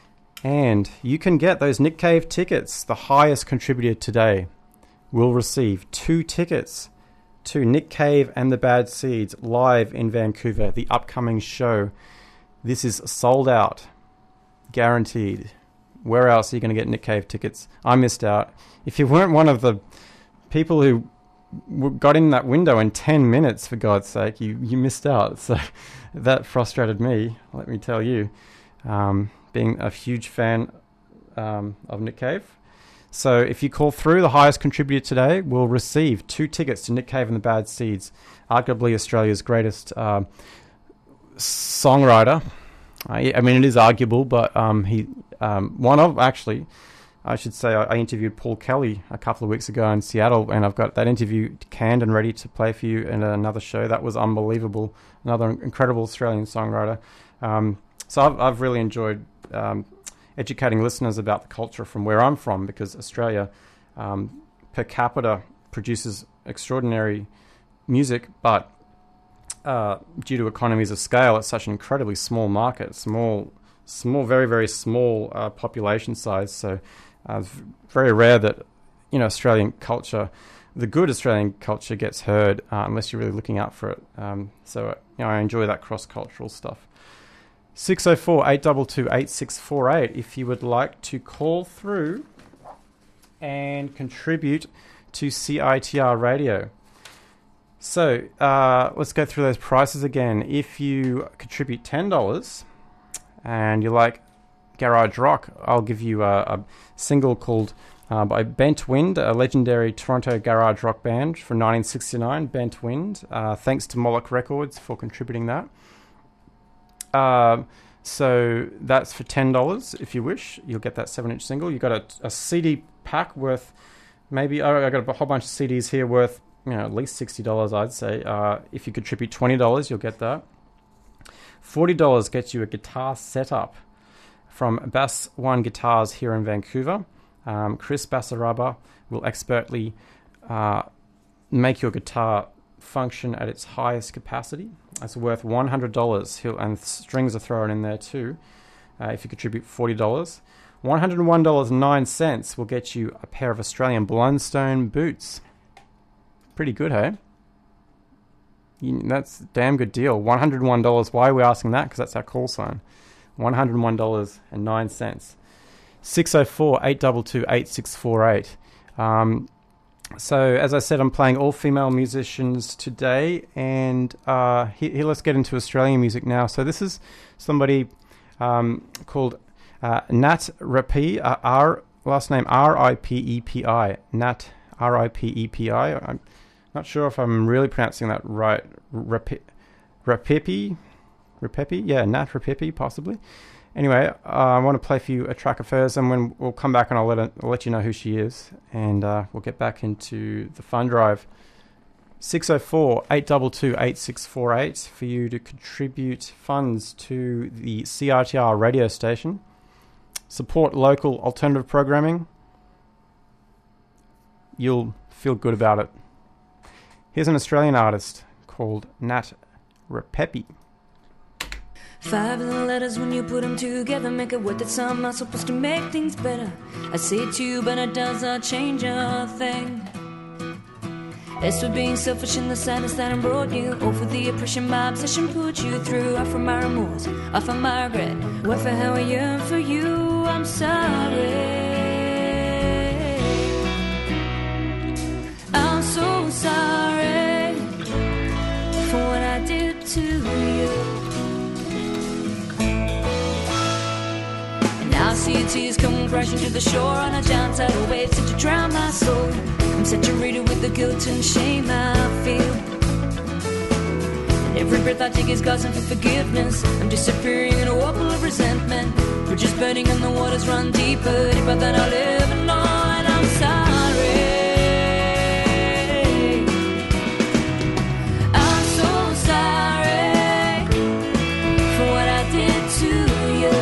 And you can get those Nick Cave tickets. The highest contributor today will receive two tickets to Nick Cave and the Bad Seeds live in Vancouver, the upcoming show. This is sold out, guaranteed. Where else are you going to get Nick Cave tickets? I missed out. If you weren't one of the people who got in that window in ten minutes, for God's sake, you, you missed out. So that frustrated me, let me tell you, um, being a huge fan um, of Nick Cave. So if you call through, the highest contributor today will receive two tickets to Nick Cave and the Bad Seeds, arguably Australia's greatest uh, songwriter. I, I mean, it is arguable, but um, he um, one of, actually, I should say, I, I interviewed Paul Kelly a couple of weeks ago in Seattle, and I've got that interview canned and ready to play for you in another show. That was unbelievable. Another incredible Australian songwriter. Um, so I've, I've really enjoyed um, educating listeners about the culture from where I'm from, because Australia um, per capita produces extraordinary music, but uh, due to economies of scale, it's such an incredibly small market, small, small, very, very small uh, population size. So uh, it's very rare that, you know, Australian culture, the good Australian culture, gets heard uh, unless you're really looking out for it. Um, so you know, I enjoy that cross-cultural stuff. six oh four, eight two two, eight six four eight if you would like to call through and contribute to C I T R Radio. So uh, let's go through those prices again. If you contribute ten dollars and you like garage rock, I'll give you a, a single called uh, by Bent Wind, a legendary Toronto garage rock band from nineteen sixty-nine, Bent Wind. Uh, thanks to Moloch Records for contributing that. Uh, so that's for ten dollars if you wish. You'll get that seven inch single. You've got a, a C D pack worth maybe, oh, I've got a whole bunch of C Ds here worth, you know, at least sixty dollars, I'd say. Uh, if you contribute twenty dollars, you'll get that. forty dollars gets you a guitar setup from Bass One Guitars here in Vancouver. Um, Chris Bassaraba will expertly uh, make your guitar function at its highest capacity. It's worth one hundred dollars. He'll, and strings are thrown in there too uh, if you contribute forty dollars. one hundred one dollars and nine cents will get you a pair of Australian Blundstone boots. Pretty good, hey? You, that's a damn good deal. one hundred one dollars. Why are we asking that? Because that's our call sign. one hundred one dollars and nine cents. six oh four, eight two two, eight six four eight. Um, so, as I said, I'm playing all female musicians today. And uh, here, here, let's get into Australian music now. So this is somebody um, called uh, Nat Ripepi, uh, R, last name R I P E P I. Nat, R I P E P I. I'm not sure if I'm really pronouncing that right. Ripepi, Ripepi, yeah, Nat Ripepi, possibly. Anyway, uh, I want to play for you a track of hers, and when we'll come back and I'll let it, I'll let you know who she is, and uh, we'll get back into the fund drive. six oh four, eight two two, eight six four eight for you to contribute funds to the C I T R radio station. Support local alternative programming. You'll feel good about it. Here's an Australian artist called Nat Ripepi. Five little letters, when you put them together, make a word that some are supposed to make things better. I say it to you, but it does not change a thing. As for being selfish in the sadness that I brought you, or for the oppression my obsession put you through, or for my remorse, or for my regret, what for how I yearn for you, I'm sorry. I'm so sorry for what I did to you. I see your tears come crashing to the shore on a giant tidal wave set to drown my soul. I'm saturated with the guilt and shame I feel, and every breath I take is gasping for forgiveness. I'm disappearing in a whirlpool of resentment. Bridges burning and the waters run deeper, deeper than I'll ever know. And I'm sorry, I'm so sorry for what I did to you.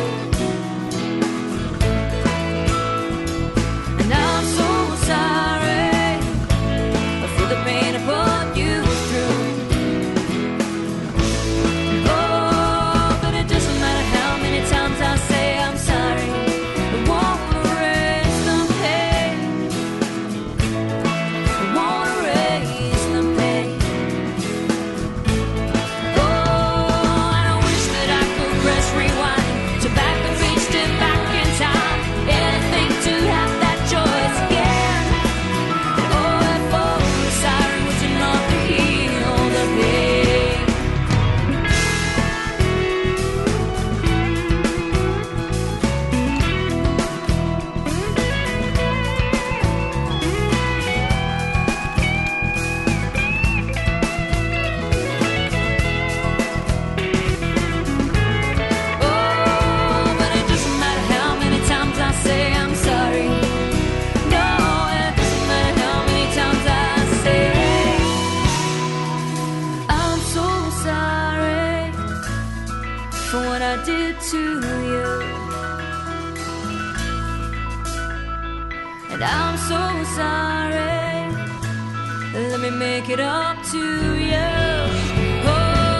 Make it up to you. Oh,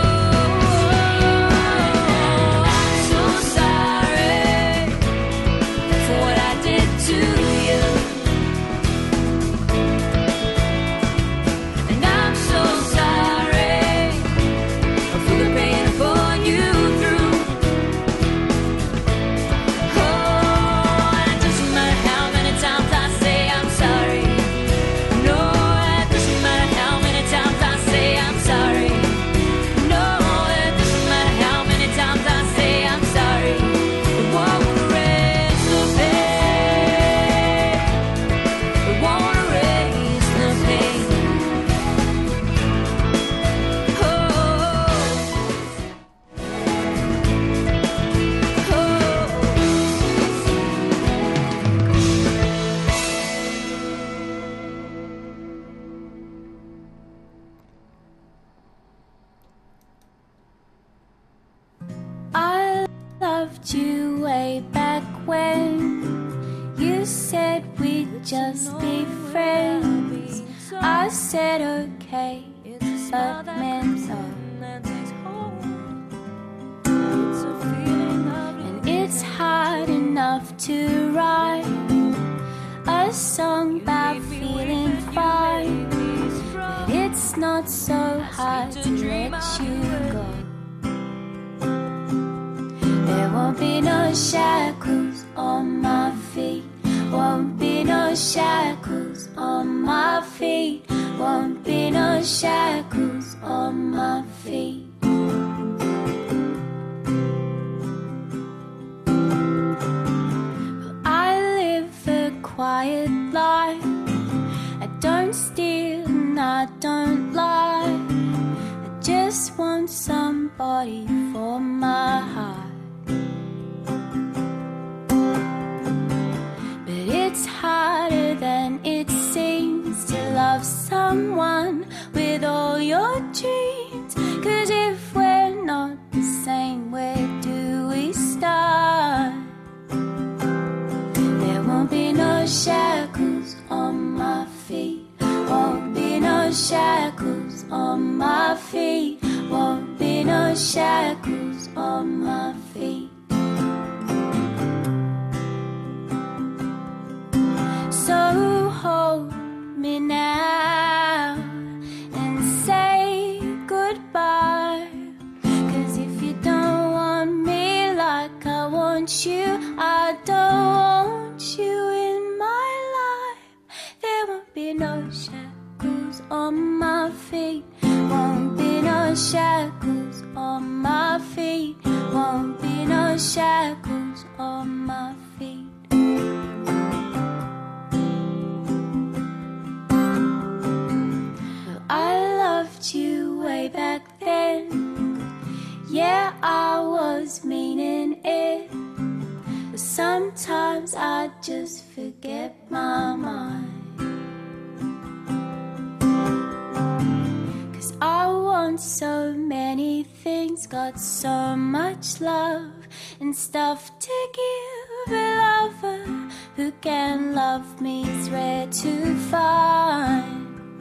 I'm so sorry for what I did to you, and I'm so sorry for the pain I put you through. Oh, it doesn't matter how many times I say I'm sorry. No, I'm sorry. loved you way back when you said we'd just be friends. I said okay, but meant no. And it's hard enough to write a song about feeling fine, but it's not so hard to let you go. There won't be no shackles on my feet. Won't be no shackles on my feet. Won't be no shackles on my feet. I live a quiet life. I don't steal and I don't lie. I just want somebody for my heart. It's harder than it seems to love someone with all your dreams. 'Cause if we're not the same, where do we start? There won't be no shackles on my feet. Won't be no shackles on my feet. Won't be no shackles on my feet. So hold me now and say goodbye. 'Cause if you don't want me like I want you, I don't want you in my life. There won't be no shackles on my feet. Won't be no shackles on my feet. Won't be no shackles on my feet. I loved you way back then. Yeah, I was meaning it. But sometimes I just forget my mind. 'Cause I want so many things, got so much love and stuff to give. A lover who can love me is rare to find.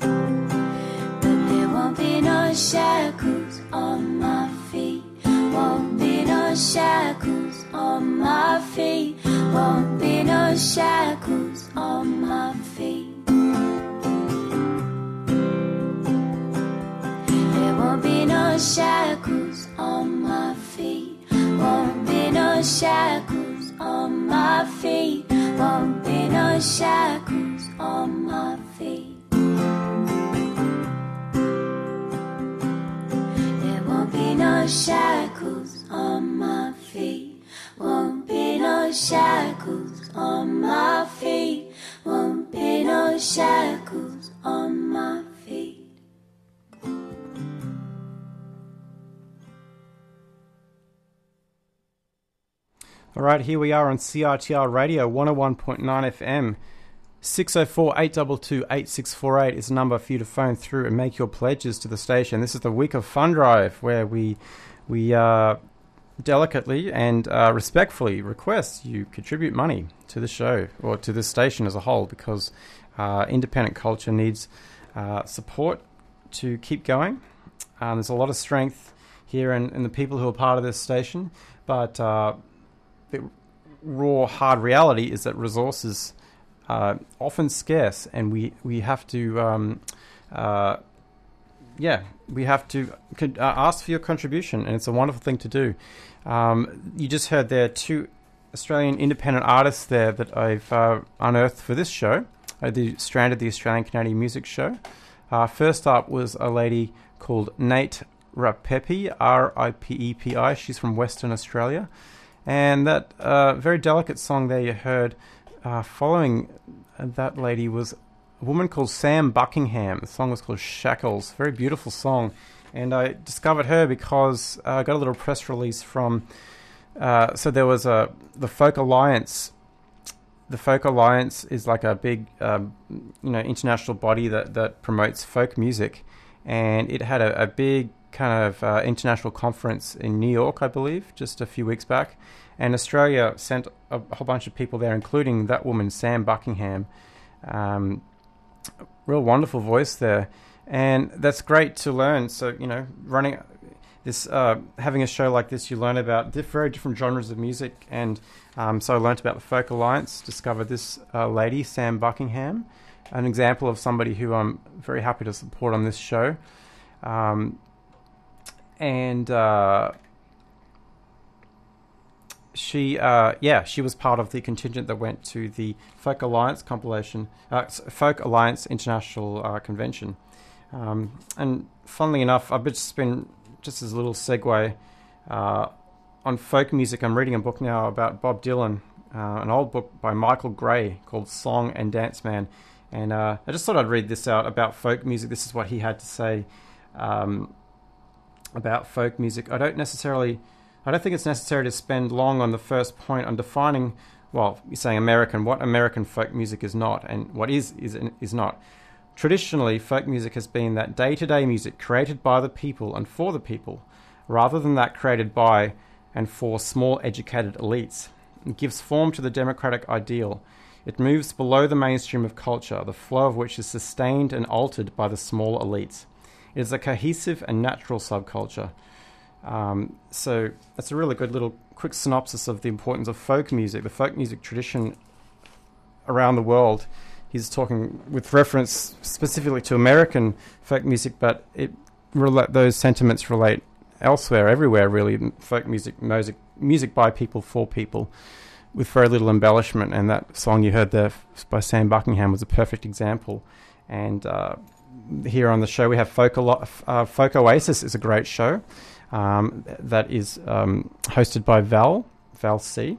Won't be no shackles on my feet. Won't be no shackles on my feet. Won't be no shackles on my feet. There won't be no shackles on my feet. Won't be no shackles on my feet. Won't be no shackles on my feet. No shackles on my feet. Won't be no shackles on my feet. Won't be no shackles on my feet. All right, here we are on C I T R Radio, one oh one point nine F M. six oh four, eight two two, eight six four eight is the number for you to phone through and make your pledges to the station. This is the week of Fund Drive, where we we uh, delicately and uh, respectfully request you contribute money to the show or to this station as a whole, because uh, independent culture needs uh, support to keep going. Um, there's a lot of strength here in, in the people who are part of this station, but uh, the raw, hard reality is that resources Uh, often scarce, and we we have to um, uh, yeah we have to could, uh, ask for your contribution, and it's a wonderful thing to do. Um, you just heard there two Australian independent artists there that I've uh, unearthed for this show, uh, the Stranded, the Australian Canadian Music Show. Uh, first up was a lady called Nate Rapepi, R I P E P I. She's from Western Australia, and that uh, very delicate song there you heard Uh, following that lady was a woman called Sam Buckingham. The song was called Shackles. Very beautiful song. And I discovered her because uh, I got a little press release from... Uh, so there was a the Folk Alliance. The Folk Alliance is like a big, um, you know, international body that, that promotes folk music. And it had a, a big kind of uh, international conference in New York, I believe, just a few weeks back. And Australia sent a whole bunch of people there, including that woman, Sam Buckingham. Um, real wonderful voice there. And that's great to learn. So, you know, running this, uh, having a show like this, you learn about diff- very different genres of music. And um, so I learned about the Folk Alliance, discovered this uh, lady, Sam Buckingham, an example of somebody who I'm very happy to support on this show. Um, and uh, she, uh, yeah, she was part of the contingent that went to the Folk Alliance compilation, uh, Folk Alliance International uh, Convention. Um, and funnily enough, I've just been, just as a little segue, uh, on folk music, I'm reading a book now about Bob Dylan, uh, an old book by Michael Gray called Song and Dance Man. And uh, I just thought I'd read this out about folk music. This is what he had to say um, about folk music. I don't necessarily, I don't think it's necessary to spend long on the first point on defining, well, you're saying American, what American folk music is not, and what is is is not. Traditionally, folk music has been that day-to-day music created by the people and for the people, rather than that created by and for small educated elites. It gives form to the democratic ideal. It moves below the mainstream of culture, the flow of which is sustained and altered by the small elites. It is a cohesive and natural subculture. Um, so that's a really good little quick synopsis of the importance of folk music, the folk music tradition around the world. He's talking with reference specifically to American folk music, but it rela- those sentiments relate elsewhere, everywhere really. Folk music, music, music by people, for people, with very little embellishment. And that song you heard there by Sam Buckingham was a perfect example. And uh, here on the show we have Folk, uh, Folk Oasis is a great show um, that is um, hosted by Val, Val C.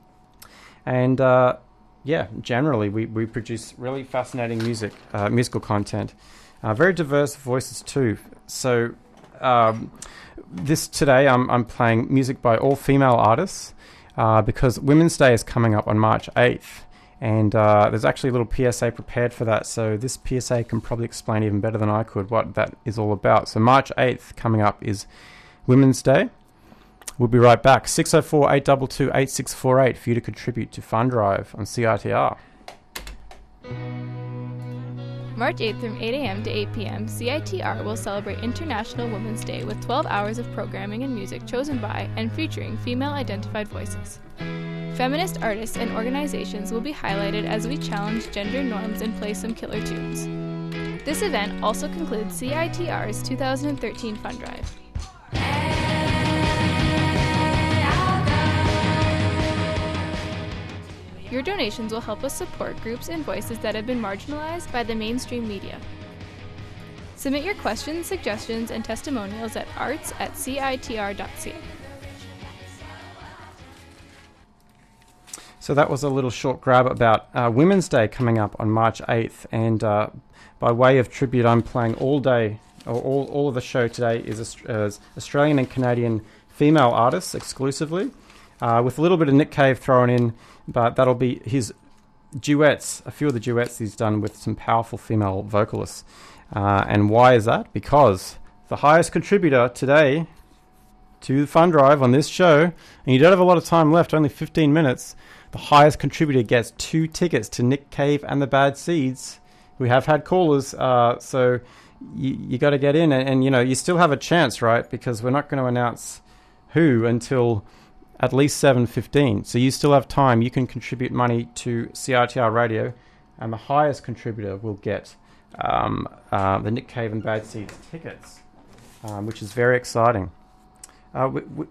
And... Uh, Yeah, generally we, we produce really fascinating music, uh, musical content, uh, very diverse voices too. So um, this today I'm I'm playing music by all female artists uh, because Women's Day is coming up on March eighth, and uh, there's actually a little P S A prepared for that. So this P S A can probably explain even better than I could what that is all about. So March eighth coming up is Women's Day. We'll be right back. six oh four, eight two two, eight six four eight for you to contribute to Fund Drive on C I T R. March eighth from eight a.m. to eight p.m., C I T R will celebrate International Women's Day with twelve hours of programming and music chosen by and featuring female-identified voices. Feminist artists and organizations will be highlighted as we challenge gender norms and play some killer tunes. This event also concludes C I T R's two thousand thirteen Fund Drive. Your donations will help us support groups and voices that have been marginalized by the mainstream media. Submit your questions, suggestions, and testimonials at arts at C I T R dot C A. So that was a little short grab about uh, Women's Day coming up on March eighth, and uh, by way of tribute, I'm playing all day, or all, all of the show today is uh, Australian and Canadian female artists exclusively, uh, with a little bit of Nick Cave thrown in. But that'll be his duets, a few of the duets he's done with some powerful female vocalists. Uh, and why is that? Because the highest contributor today to the Fund Drive on this show, and you don't have a lot of time left, only fifteen minutes, the highest contributor gets two tickets to Nick Cave and the Bad Seeds. We have had callers, uh, so you, you got to get in. And, and, you know, you still have a chance, right? Because we're not going to announce who until at least seven fifteen, so you still have time. You can contribute money to C I T R Radio, and the highest contributor will get um, uh, the Nick Cave and Bad Seeds tickets, um, which is very exciting. Uh, we, we,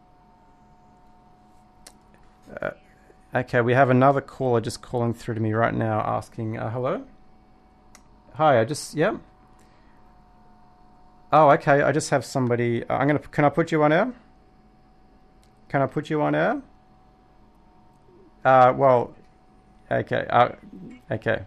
uh, okay, we have another caller just calling through to me right now asking, uh, hello? Hi, I just, yeah? Oh, okay, I just have somebody, uh, I'm gonna, can I put you on air? Can I put you on air? Uh, well, okay, uh, okay.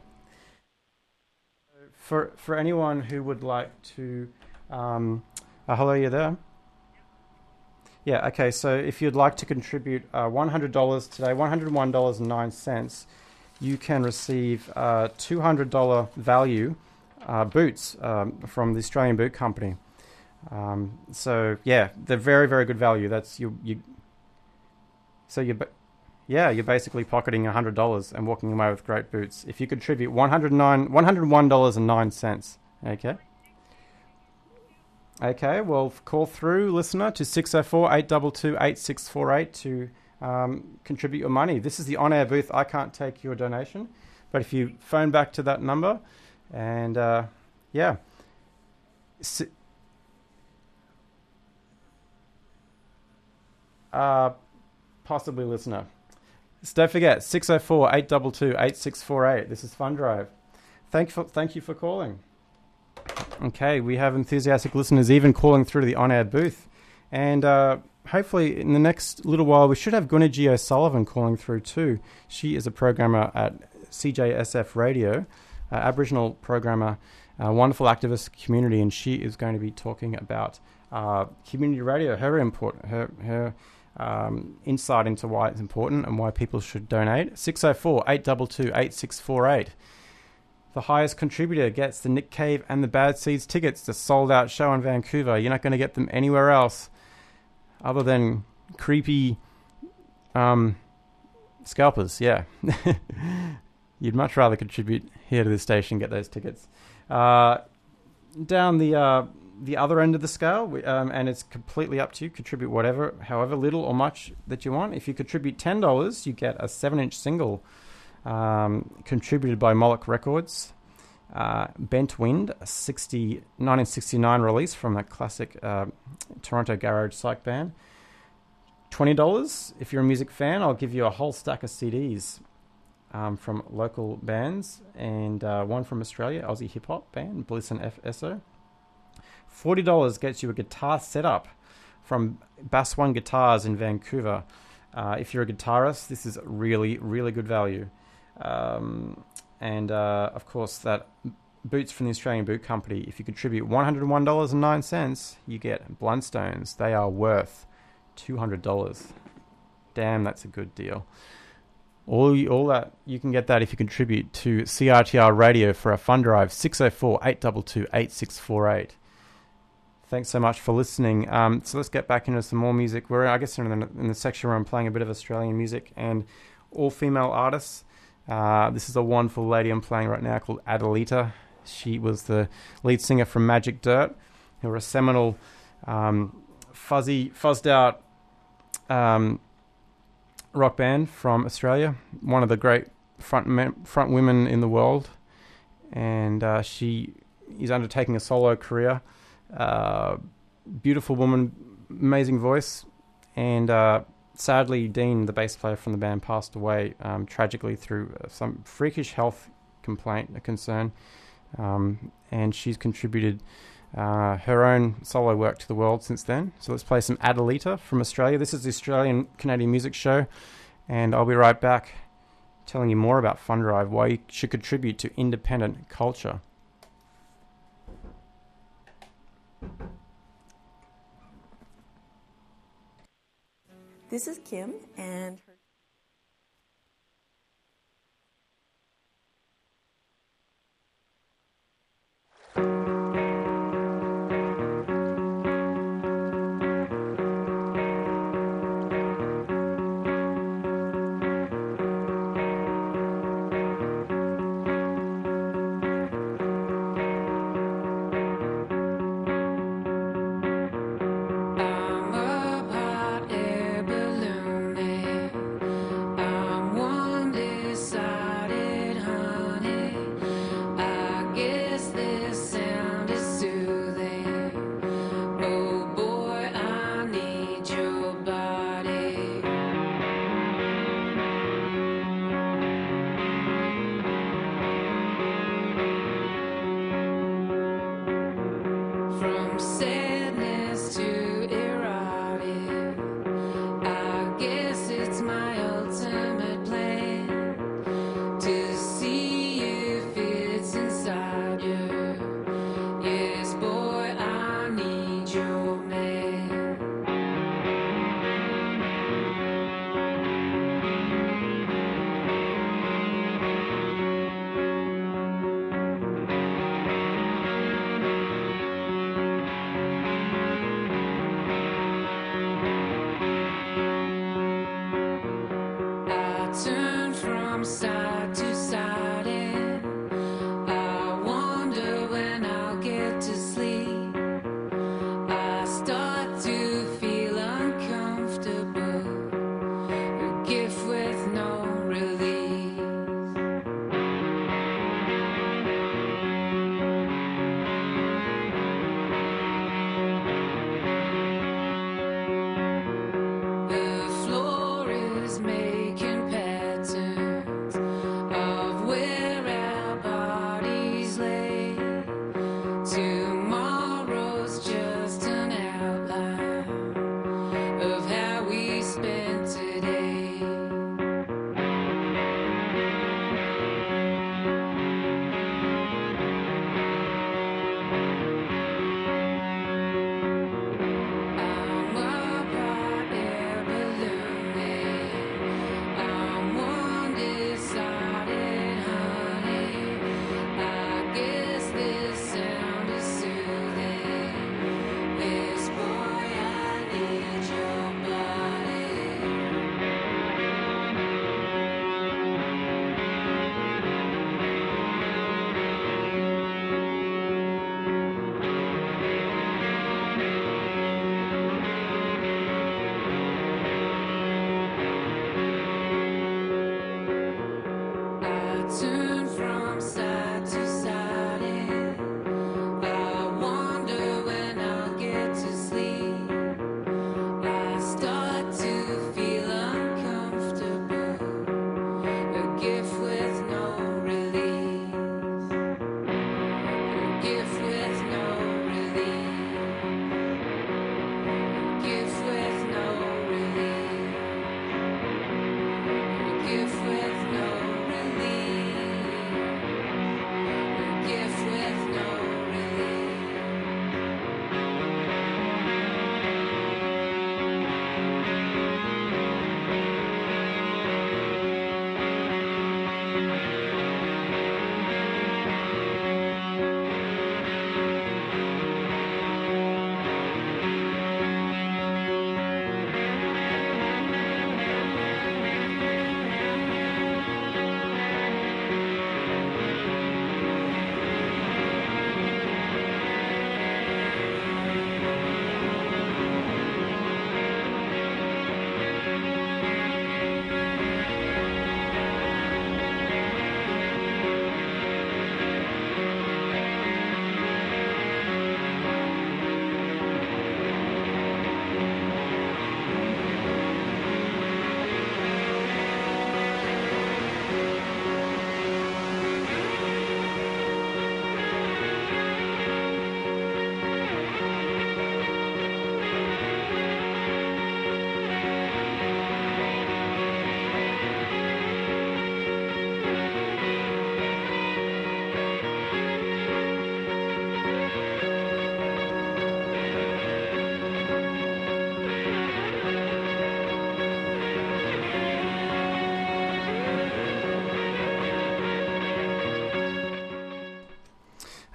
For for anyone who would like to, um, uh, hello, you there? Yeah, okay. So if you'd like to contribute uh, one hundred dollars today, one hundred one dollars and nine cents, you can receive uh, two hundred dollars value uh, boots um, from the Australian Boot Company. Um, so yeah, they're very very good value. That's you you. So you're, ba- yeah, you're basically pocketing one hundred dollars and walking away with great boots. If you contribute one hundred nine, one hundred one dollars and nine cents. Okay. Okay, well, call through, listener, to six oh four, eight two two, eight six four eight to um, contribute your money. This is the on-air booth. I can't take your donation. But if you phone back to that number and, uh, yeah. Si- uh, possibly listener. So don't forget, six oh four, eight two two, eight six four eight. This is Fun Drive. Thank you for, thank you for calling. Okay, we have enthusiastic listeners even calling through to the on-air booth. And uh, hopefully in the next little while, we should have Gunaji O'Sullivan calling through too. She is a programmer at C J S F Radio, uh, Aboriginal programmer, a wonderful activist community, and she is going to be talking about uh, community radio, her import, her her um, insight into why it's important and why people should donate. six oh four, eight two two, eight six four eight. The highest contributor gets the Nick Cave and the Bad Seeds tickets to sold-out show in Vancouver. You're not going to get them anywhere else other than creepy um, scalpers, yeah. You'd much rather contribute here to the station and get those tickets. Uh, down the uh, the other end of the scale, we, um, and it's completely up to you. Contribute whatever, however little or much that you want. If you contribute ten dollars, you get a seven-inch single um, contributed by Moloch Records. Uh, Bent Wind, a sixty, nineteen sixty-nine release from a classic uh, Toronto garage psych band. twenty dollars, if you're a music fan, I'll give you a whole stack of C Ds. Um, from local bands, and uh, one from Australia, Aussie hip-hop band, Bliss and F S O. forty dollars gets you a guitar setup from Bass One Guitars in Vancouver. Uh, if you're a guitarist, this is really, really good value. Um, and, uh, of course, that boots from the Australian Boot Company. If you contribute one hundred one dollars and nine cents, you get Blundstones. They are worth two hundred dollars. Damn, that's a good deal. All you, all that you can get that if you contribute to C R T R Radio for a fun drive, six oh four, eight two two, eight six four eight. Thanks so much for listening. Um, so let's get back into some more music. We're, I guess, in the, in the section where I'm playing a bit of Australian music and all-female artists. Uh, this is a wonderful lady I'm playing right now called Adelita. She was the lead singer from Magic Dirt, who were a seminal, um, fuzzy, fuzzed-out Um, rock band from Australia, one of the great front men, front women in the world, and uh, she is undertaking a solo career. Uh, beautiful woman, amazing voice, and uh, sadly, Dean, the bass player from the band, passed away um, tragically through uh, some freakish health complaint, a concern, um, and she's contributed Uh, her own solo work to the world since then. So let's play some Adelita from Australia. This is the Australian Canadian Music Show, and I'll be right back telling you more about Fun Drive, why you should contribute to independent culture. This is Kim, and her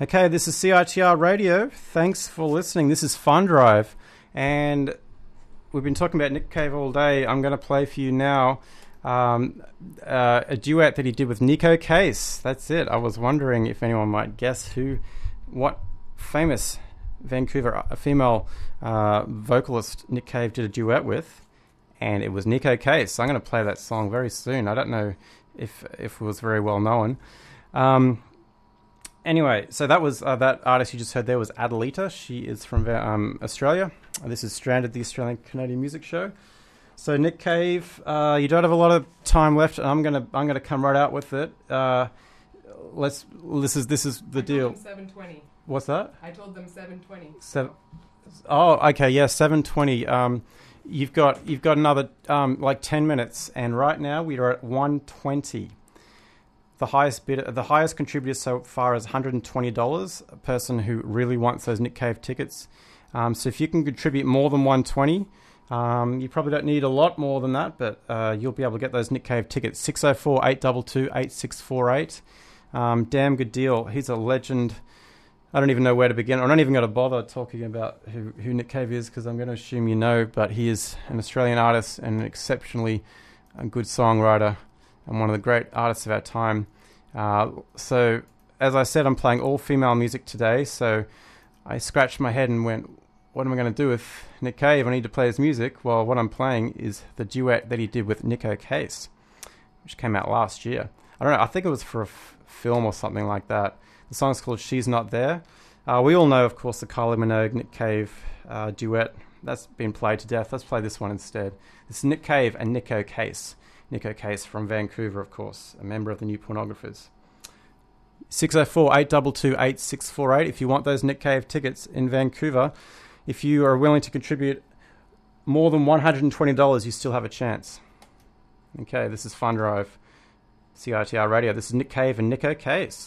Okay, this is C I T R Radio. Thanks for listening. This is Fun Drive, and we've been talking about Nick Cave all day. I'm going to play for you now um, uh, a duet that he did with Neko Case. That's it. I was wondering if anyone might guess who, what famous Vancouver uh, female uh, vocalist Nick Cave did a duet with, and it was Neko Case. I'm going to play that song very soon. I don't know if if it was very well known. Um, Anyway, so that was uh, that artist you just heard there was Adelita. She is from um, Australia. This is Stranded, the Australian Canadian music show. So Nick Cave, uh, you don't have a lot of time left, and I'm gonna I'm gonna come right out with it. Uh, let's. This is this is the I deal. Told them seven twenty. What's that? I told them seven twenty. Seven. Oh, okay, yeah, seven twenty. Um, you've got you've got another um, like ten minutes, and right now we are at one twenty. The highest bid, the highest contributor so far is one hundred twenty dollars. A person who really wants those Nick Cave tickets. Um, so if you can contribute more than one hundred twenty dollars, um, you probably don't need a lot more than that, but uh, you'll be able to get those Nick Cave tickets. six oh four, eight two two, eight six four eight. Um, damn good deal. He's a legend. I don't even know where to begin. I'm not even going to bother talking about who, who Nick Cave is because I'm going to assume you know, but he is an Australian artist and an exceptionally a good songwriter and one of the great artists of our time. Uh, so, as I said, I'm playing all female music today, so I scratched my head and went, what am I going to do with Nick Cave? I need to play his music. Well, what I'm playing is the duet that he did with Neko Case, which came out last year. I don't know, I think it was for a f- film or something like that. The song's called She's Not There. Uh, we all know, of course, the Kylie Minogue, Nick Cave uh, duet. That's been played to death. Let's play this one instead. This is Nick Cave and Neko Case. Neko Case from Vancouver, of course, a member of the New Pornographers. six oh four, eight two two, eight six four eight if you want those Nick Cave tickets in Vancouver. If you are willing to contribute more than one hundred twenty dollars, you still have a chance. Okay, this is Fun Drive, C I T R Radio. This is Nick Cave and Neko Case.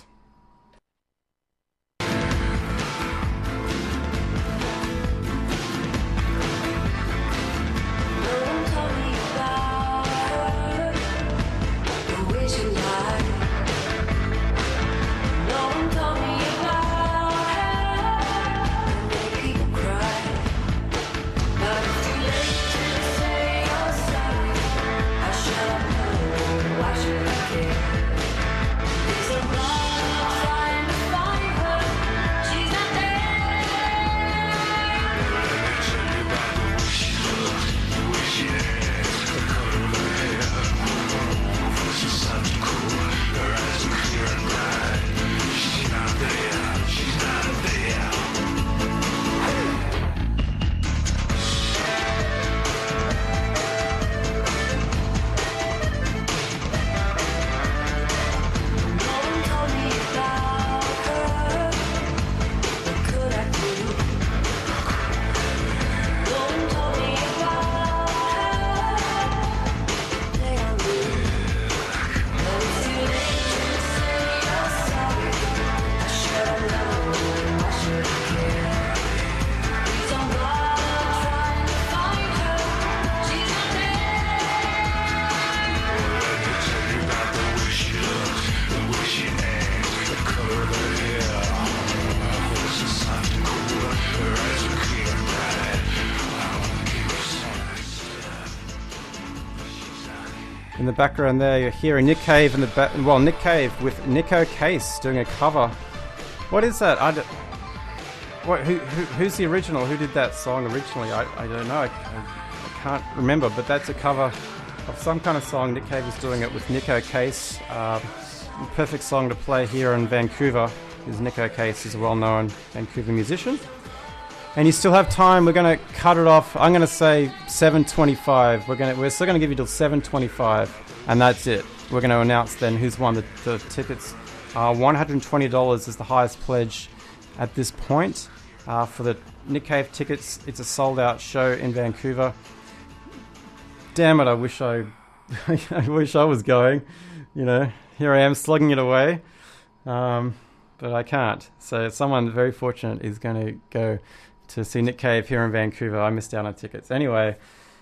In the background there, you're hearing Nick Cave in the back. Well, Nick Cave with Neko Case doing a cover. What is that? I don't, what? Who, who? Who's the original? Who did that song originally? I, I don't know. I, I can't remember. But that's a cover of some kind of song. Nick Cave is doing it with Neko Case. Um, perfect song to play here in Vancouver, because Neko Case is a well-known Vancouver musician. And you still have time. We're going to cut it off. I'm going to say seven twenty-five. We're going to, we're still going to give you till seven twenty-five, and that's it. We're going to announce then who's won the, the tickets. Uh, one hundred twenty dollars is the highest pledge at this point uh, for the Nick Cave tickets. It's a sold-out show in Vancouver. Damn it! I wish I, I wish I was going. You know, here I am slugging it away, um, but I can't. So someone very fortunate is going to go to see Nick Cave here in Vancouver. I missed out on tickets. Anyway,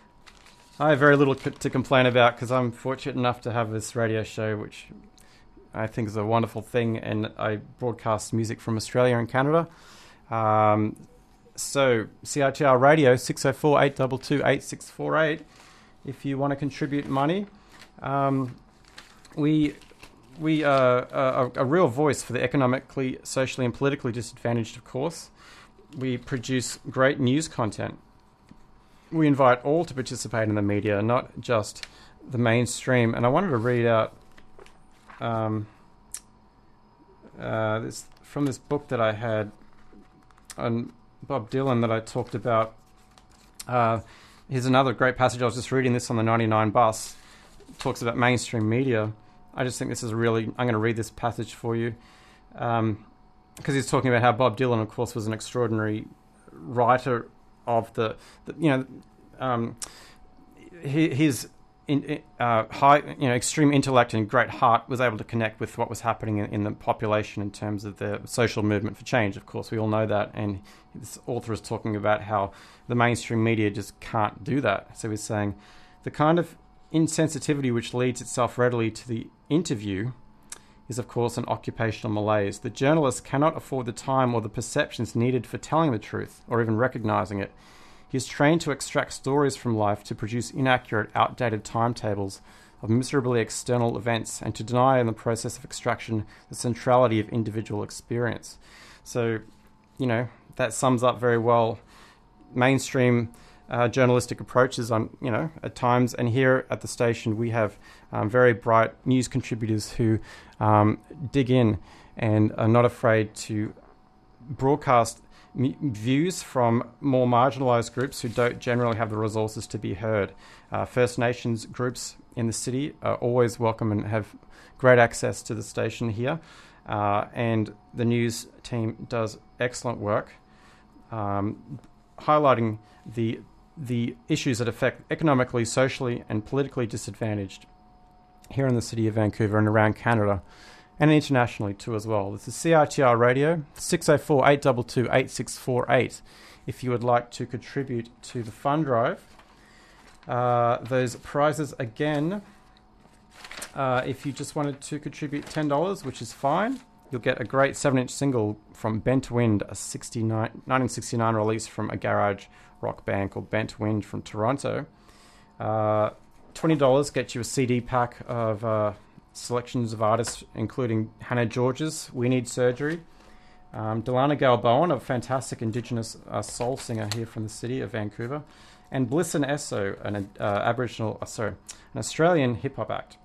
I have very little c- to complain about because I'm fortunate enough to have this radio show, which I think is a wonderful thing, and I broadcast music from Australia and Canada. Um, so C I T R Radio, six oh four, eight two two, eight six four eight, if you want to contribute money. Um, we we are a, a real voice for the economically, socially and politically disadvantaged, of course. We produce great news content. We invite all to participate in the media, not just the mainstream. And I wanted to read out um, uh, this from this book that I had on Bob Dylan that I talked about. Uh, here's another great passage. I was just reading this on the ninety-nine bus. It talks about mainstream media. I just think this is really... I'm going to read this passage for you. Um, because he's talking about how Bob Dylan, of course, was an extraordinary writer of the, the you know, um, his in, uh, high, you know, extreme intellect and great heart was able to connect with what was happening in, in the population in terms of the social movement for change. Of course, we all know that, and this author is talking about how the mainstream media just can't do that. So he's saying the kind of insensitivity which leads itself readily to the interview is, of course, an occupational malaise. The journalist cannot afford the time or the perceptions needed for telling the truth, or even recognizing it. He is trained to extract stories from life, to produce inaccurate, outdated timetables of miserably external events, and to deny in the process of extraction the centrality of individual experience. So, you know, that sums up very well mainstream uh, journalistic approaches on, you know, at times. And here at the station, we have um, very bright news contributors who um, dig in and are not afraid to broadcast m- views from more marginalised groups who don't generally have the resources to be heard. Uh, First Nations groups in the city are always welcome and have great access to the station here. Uh, and the news team does excellent work um, highlighting the the issues that affect economically, socially and politically disadvantaged here in the city of Vancouver and around Canada, and internationally too as well. This is C I T R Radio, six oh four, eight two two, eight six four eight, if you would like to contribute to the fund drive. Uh, those prizes again, uh, if you just wanted to contribute ten dollars, which is fine, you'll get a great seven-inch single from Bent Wind, a nineteen sixty-nine release from a garage rock band called Bent Wind from Toronto. Uh, twenty dollars gets you a C D pack of uh, selections of artists, including Hannah George's We Need Surgery, um, Delana Gale-Bowen, a fantastic Indigenous uh, soul singer here from the city of Vancouver, and Bliss and Esso, an uh, Aboriginal, uh, sorry, an Australian hip-hop act.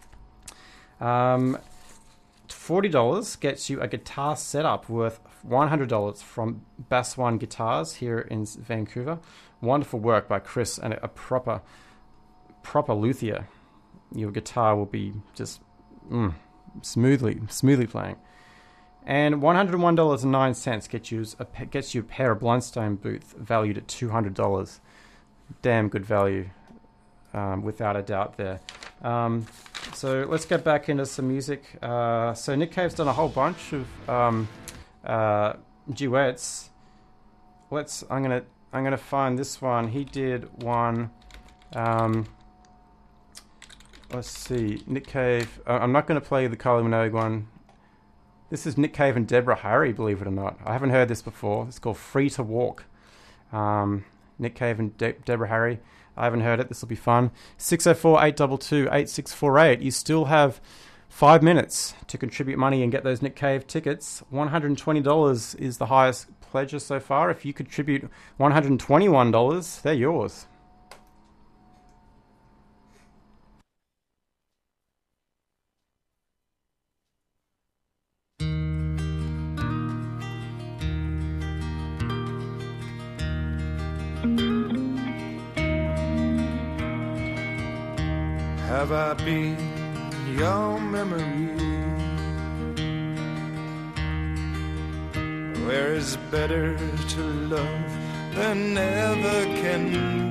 Um, forty dollars gets you a guitar setup worth one hundred dollars from Bass One Guitars here in Vancouver. Wonderful work by Chris, and a proper, proper luthier. Your guitar will be just mm, smoothly, smoothly playing. And one hundred one dollars and nine cents gets you a gets you a pair of Blundstone boots valued at two hundred dollars. Damn good value, um, without a doubt there. Um, so let's get back into some music. Uh, so Nick Cave's done a whole bunch of um, uh, duets. Let's. I'm gonna. I'm gonna find this one. He did one. Um, let's see. Nick Cave. Uh, I'm not going to play the Kylie Minogue one. This is Nick Cave and Deborah Harry. Believe it or not, I haven't heard this before. It's called "Free to Walk." Um, Nick Cave and De- Deborah Harry. I haven't heard it. This will be fun. six oh four, eight two two, eight six four eight. You still have five minutes to contribute money and get those Nick Cave tickets. one hundred twenty dollars is the highest pledge so far. If you contribute one hundred twenty-one dollars, they're yours. Have I been your memory? Where is better to love than ever can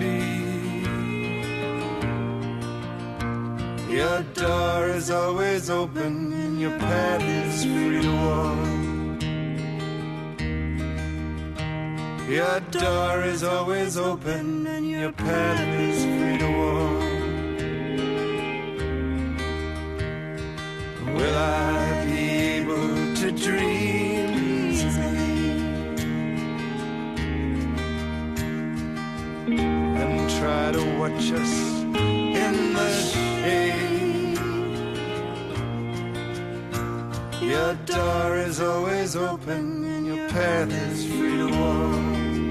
be? Your door is always open and your path is free to walk. Your door is always open and your path is free to walk. will I be able to dream easily and try to watch us in the shade? Your door is always open and your path is free to walk.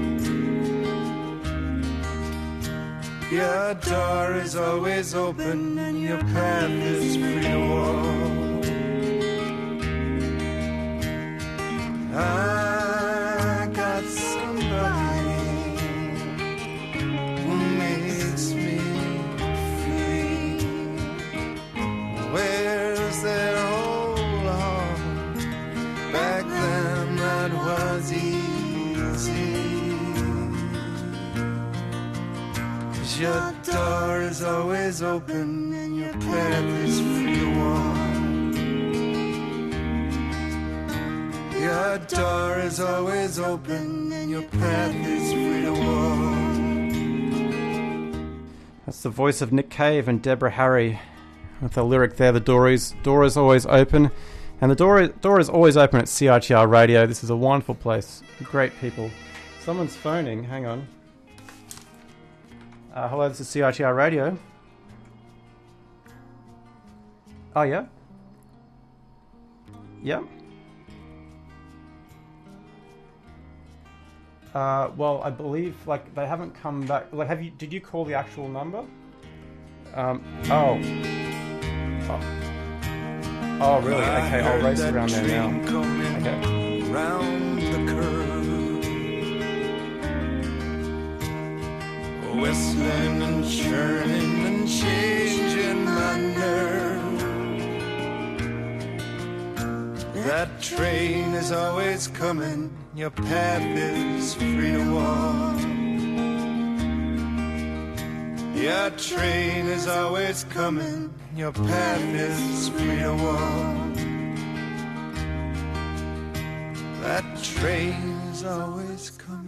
Your door is always open and your path is free to walk. I got somebody who makes me free. Where's their whole heart? Back then that was easy. Your door is always open and your path is free to walk. Your door is always open and your path is free to walk. That's the voice of Nick Cave and Deborah Harry with the lyric there, the door is, door is always open. And the door, door is always open at C I T R Radio. This is a wonderful place. Great people. Someone's phoning. Hang on. Uh, hello, this is C I T R Radio. Oh, yeah? Yeah? Uh, well, I believe, like, they haven't come back. Like, have you, did you call the actual number? Um, oh. Oh, oh really? Okay, I'll race around there now. Okay. Round the curve, whistling and churning and changing my nerve. That train is always coming, your path is free to walk. Your train is always coming, your path is free to walk. That train is always coming.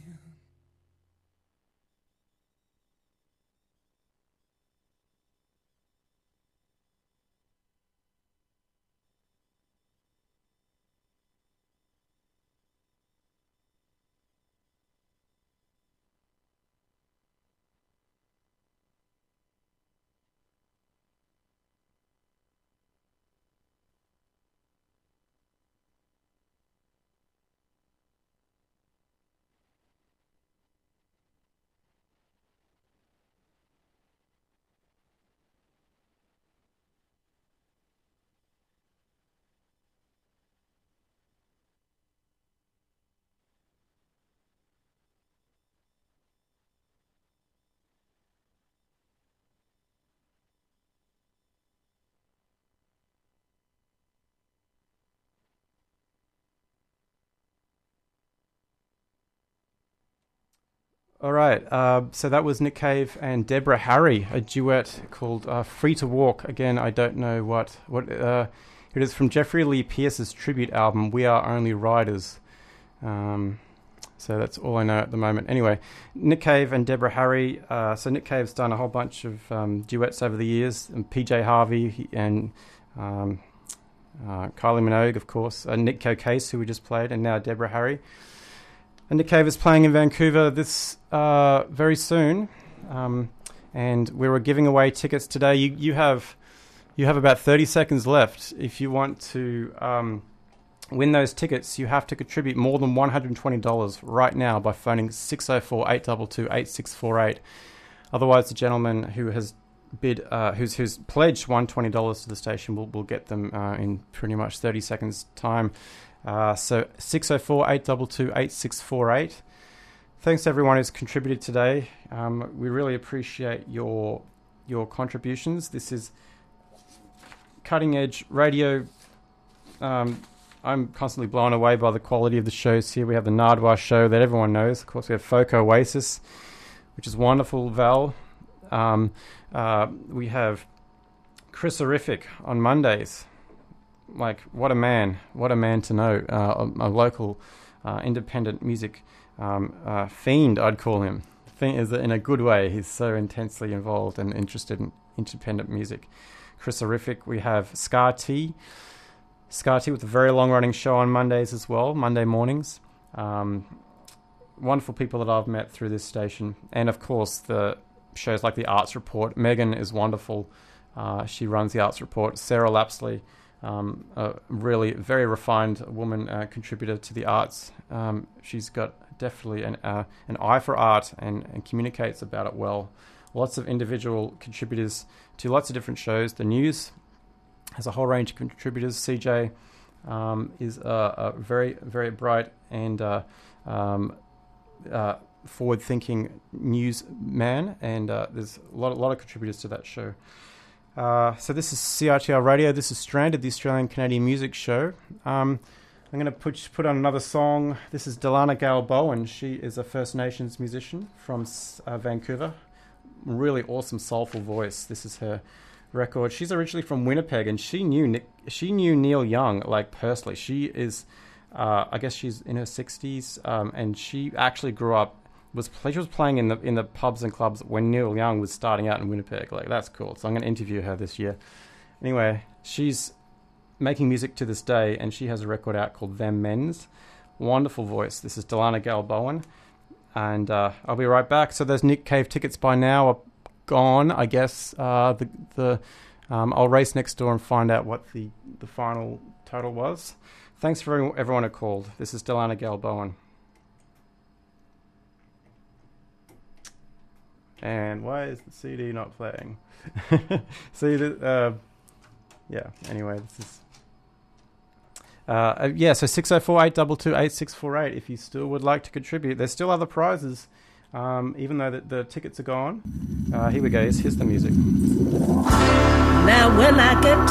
All right, uh, so that was Nick Cave and Deborah Harry, a duet called uh, Free to Walk. Again, I don't know what... what uh, it is from Jeffrey Lee Pierce's tribute album, We Are Only Riders. Um, so that's all I know at the moment. Anyway, Nick Cave and Deborah Harry. Uh, so Nick Cave's done a whole bunch of um, duets over the years. And P J Harvey and um, uh, Kylie Minogue, of course. Uh, Nick Case, who we just played, and now Deborah Harry. And Nick Cave is playing in Vancouver this uh, very soon, um, and we were giving away tickets today. You you have you have about thirty seconds left. If you want to um, win those tickets, you have to contribute more than one hundred twenty dollars right now by phoning six oh four, eight two two, eight six four eight. Otherwise, the gentleman who has bid, uh, who's who's pledged one hundred twenty dollars to the station will will get them uh, in pretty much thirty seconds time. Uh, so six oh four, eight two two, eight six four eight. Thanks to everyone who's contributed today. Um, we really appreciate your your contributions. This is cutting edge radio. Um, I'm constantly blown away by the quality of the shows here. We have the Nardwar show that everyone knows. Of course, we have Folk Oasis, which is wonderful, Val. Um, uh, we have Chris-orific on Mondays. Like, what a man, what a man to know. Uh, a, a local uh, independent music um, uh, fiend, I'd call him. Fiend is in a good way. He's so intensely involved and interested in independent music. Chris Horrific. We have Scar T. Scar T with a very long-running show on Mondays as well, Monday mornings. Um, wonderful people that I've met through this station. And, of course, the shows like The Arts Report. Megan is wonderful. Uh, she runs The Arts Report. Sarah Lapsley, um, a really very refined woman uh, contributor to the arts. Um, she's got definitely an uh, an eye for art and, and communicates about it well. Lots of individual contributors to lots of different shows. The News has a whole range of contributors. C J um, is a, a very, very bright and uh, um, uh, forward-thinking news man, and uh, there's a lot, a lot of contributors to that show. Uh, so this is C I T R Radio. This is Stranded, the Australian Canadian Music Show. Um, I'm going to put put on another song. This is Delana Gale Bowen. She is a First Nations musician from uh, Vancouver. Really awesome, soulful voice. This is her record. She's originally from Winnipeg, and she knew Nick, she knew Neil Young like personally. She is, uh, I guess she's in her sixties, um, and she actually grew up. Was she was playing in the in the pubs and clubs when Neil Young was starting out in Winnipeg. Like, that's cool. So I'm going to interview her this year. Anyway, she's making music to this day, and she has a record out called Them Men's. Wonderful voice. This is Delana Gale Bowen, and uh, I'll be right back. So those Nick Cave tickets by now are gone, I guess. Uh, the the um, I'll race next door and find out what the, the final total was. Thanks for everyone who called. This is Delana Gale Bowen. And why is the C D not playing? See, the, uh, yeah, anyway, this is... Uh, yeah, so six oh four, eight two two, eight six four eight if you still would like to contribute. There's still other prizes, um, even though the, the tickets are gone. Uh, here we go. Here's, here's the music. Now when I get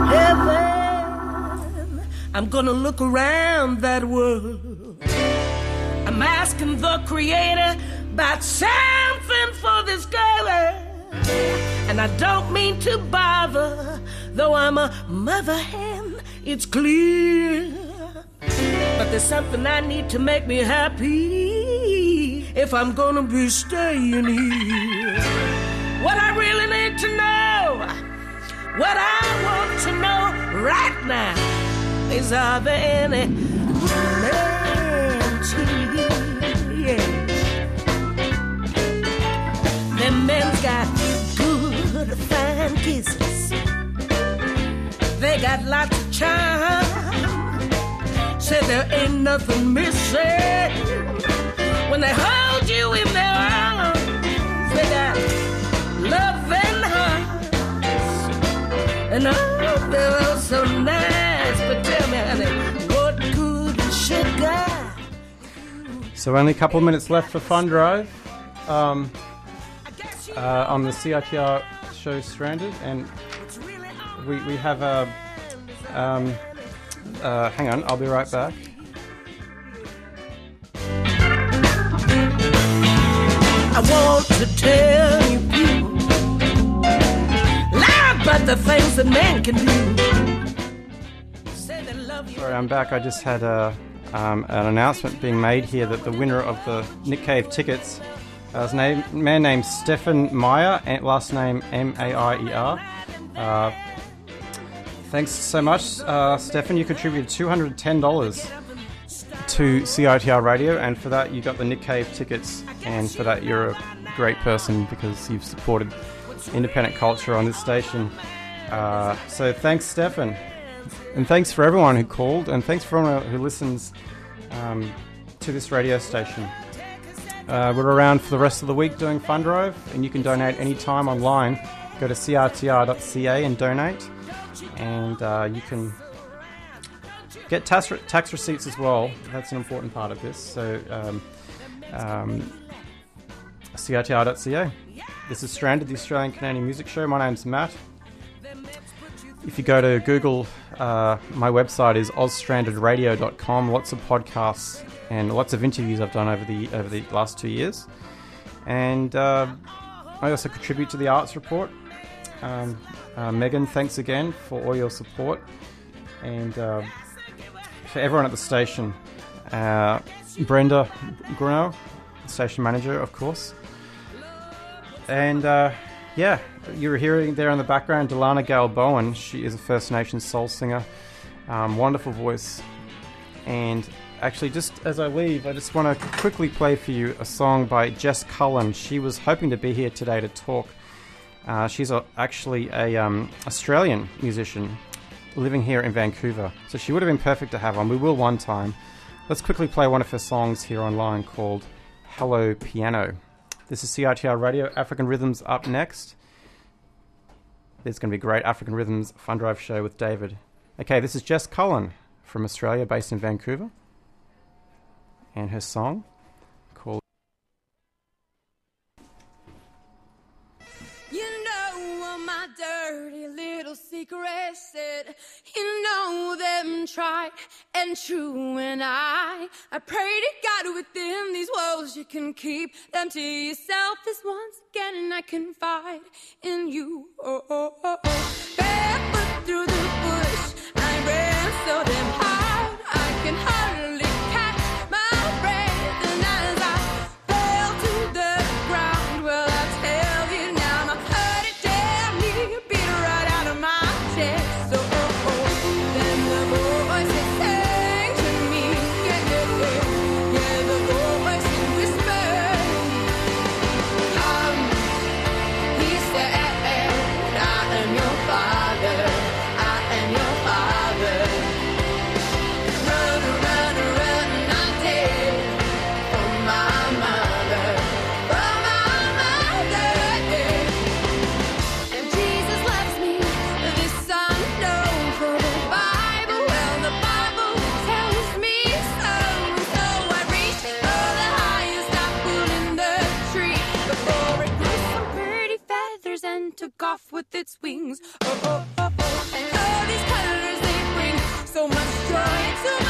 to heaven, I'm gonna look around that world. I'm asking the Creator about something for this girl, and I don't mean to bother, though I'm a mother hen, it's clear. But there's something I need to make me happy if I'm gonna be staying here. What I really need to know, what I want to know right now, is are there any men here? Yeah. Them men's got good, fine kisses. They got lots of charm. Say there ain't nothing missing. When they hold you in their arms, they got love and hearts. And oh, they're all so nice. But tell me, honey, what good should God? So only a couple of minutes left for Fun Drive. Um... Uh, on the C I T R show Stranded, and we we have a um, uh, hang on, I'll be right back. I want to tell you people lie about the things that men can do. Say they love you. Sorry, I'm back. I just had a um, an announcement being made here that the winner of the Nick Cave tickets. Uh, his name, man named Stefan Meyer, and last name M A I E R. Uh, thanks so much, uh, Stefan. You contributed two hundred ten dollars to C I T R Radio, and for that you got the Nick Cave tickets, and for that you're a great person because you've supported independent culture on this station. Uh, so thanks, Stefan. And thanks for everyone who called, and thanks for everyone who listens um, to this radio station. Uh, we're around for the rest of the week doing Fun Drive, and you can donate anytime online. Go to c r t r dot c a and donate, and uh, you can get tax, re- tax receipts as well. That's an important part of this. So um, um, c r t r dot c a. This is Stranded, the Australian Canadian Music Show. My name's Matt. If you go to Google, uh, my website is oz stranded radio dot com. Lots of podcasts and lots of interviews I've done over the over the last two years. And uh, I also contribute to the Arts Report. Um, uh, Megan, thanks again for all your support. And uh, for everyone at the station. Uh, Brenda Grunow, station manager, of course. And uh, Yeah, you were hearing there in the background Delana Gale Bowen. She is a First Nations soul singer. Um, wonderful voice. And actually, just as I leave, I just want to quickly play for you a song by Jess Cullen. She was hoping to be here today to talk. Uh, she's a, actually a um, Australian musician living here in Vancouver. So she would have been perfect to have on. We will one time. Let's quickly play one of her songs here online called Hello Piano. This is C I T R Radio. African Rhythms up next. There's going to be a great African Rhythms Fun Drive show with David. Okay, this is Jess Cullen from Australia, based in Vancouver. And her song called... You know all my dirty little secrets that you know them tried and true, and I I pray to God within these walls you can keep them to yourself this once again, and I confide in you. Oh, oh, oh, oh. Barefoot through the bush, I ran so damn hard I can hardly catch my breath, and as I fell to the ground, well I'll tell you now, my heart it damn near beat right out of my chest. So oh, oh, then the voice it sang to me, yeah, yeah, yeah, yeah, the voice it whispered, um, he said, I am your father, I am your father. Run, run, run, I did for my mother, for my mother, yeah. And Jesus loves me, this I know, for the Bible, well, the Bible tells me so. So I reached for the highest apple in the tree before it grew some pretty feathers and took off with its wings. Oh, oh, oh, oh. And all these colors, they bring so much joy to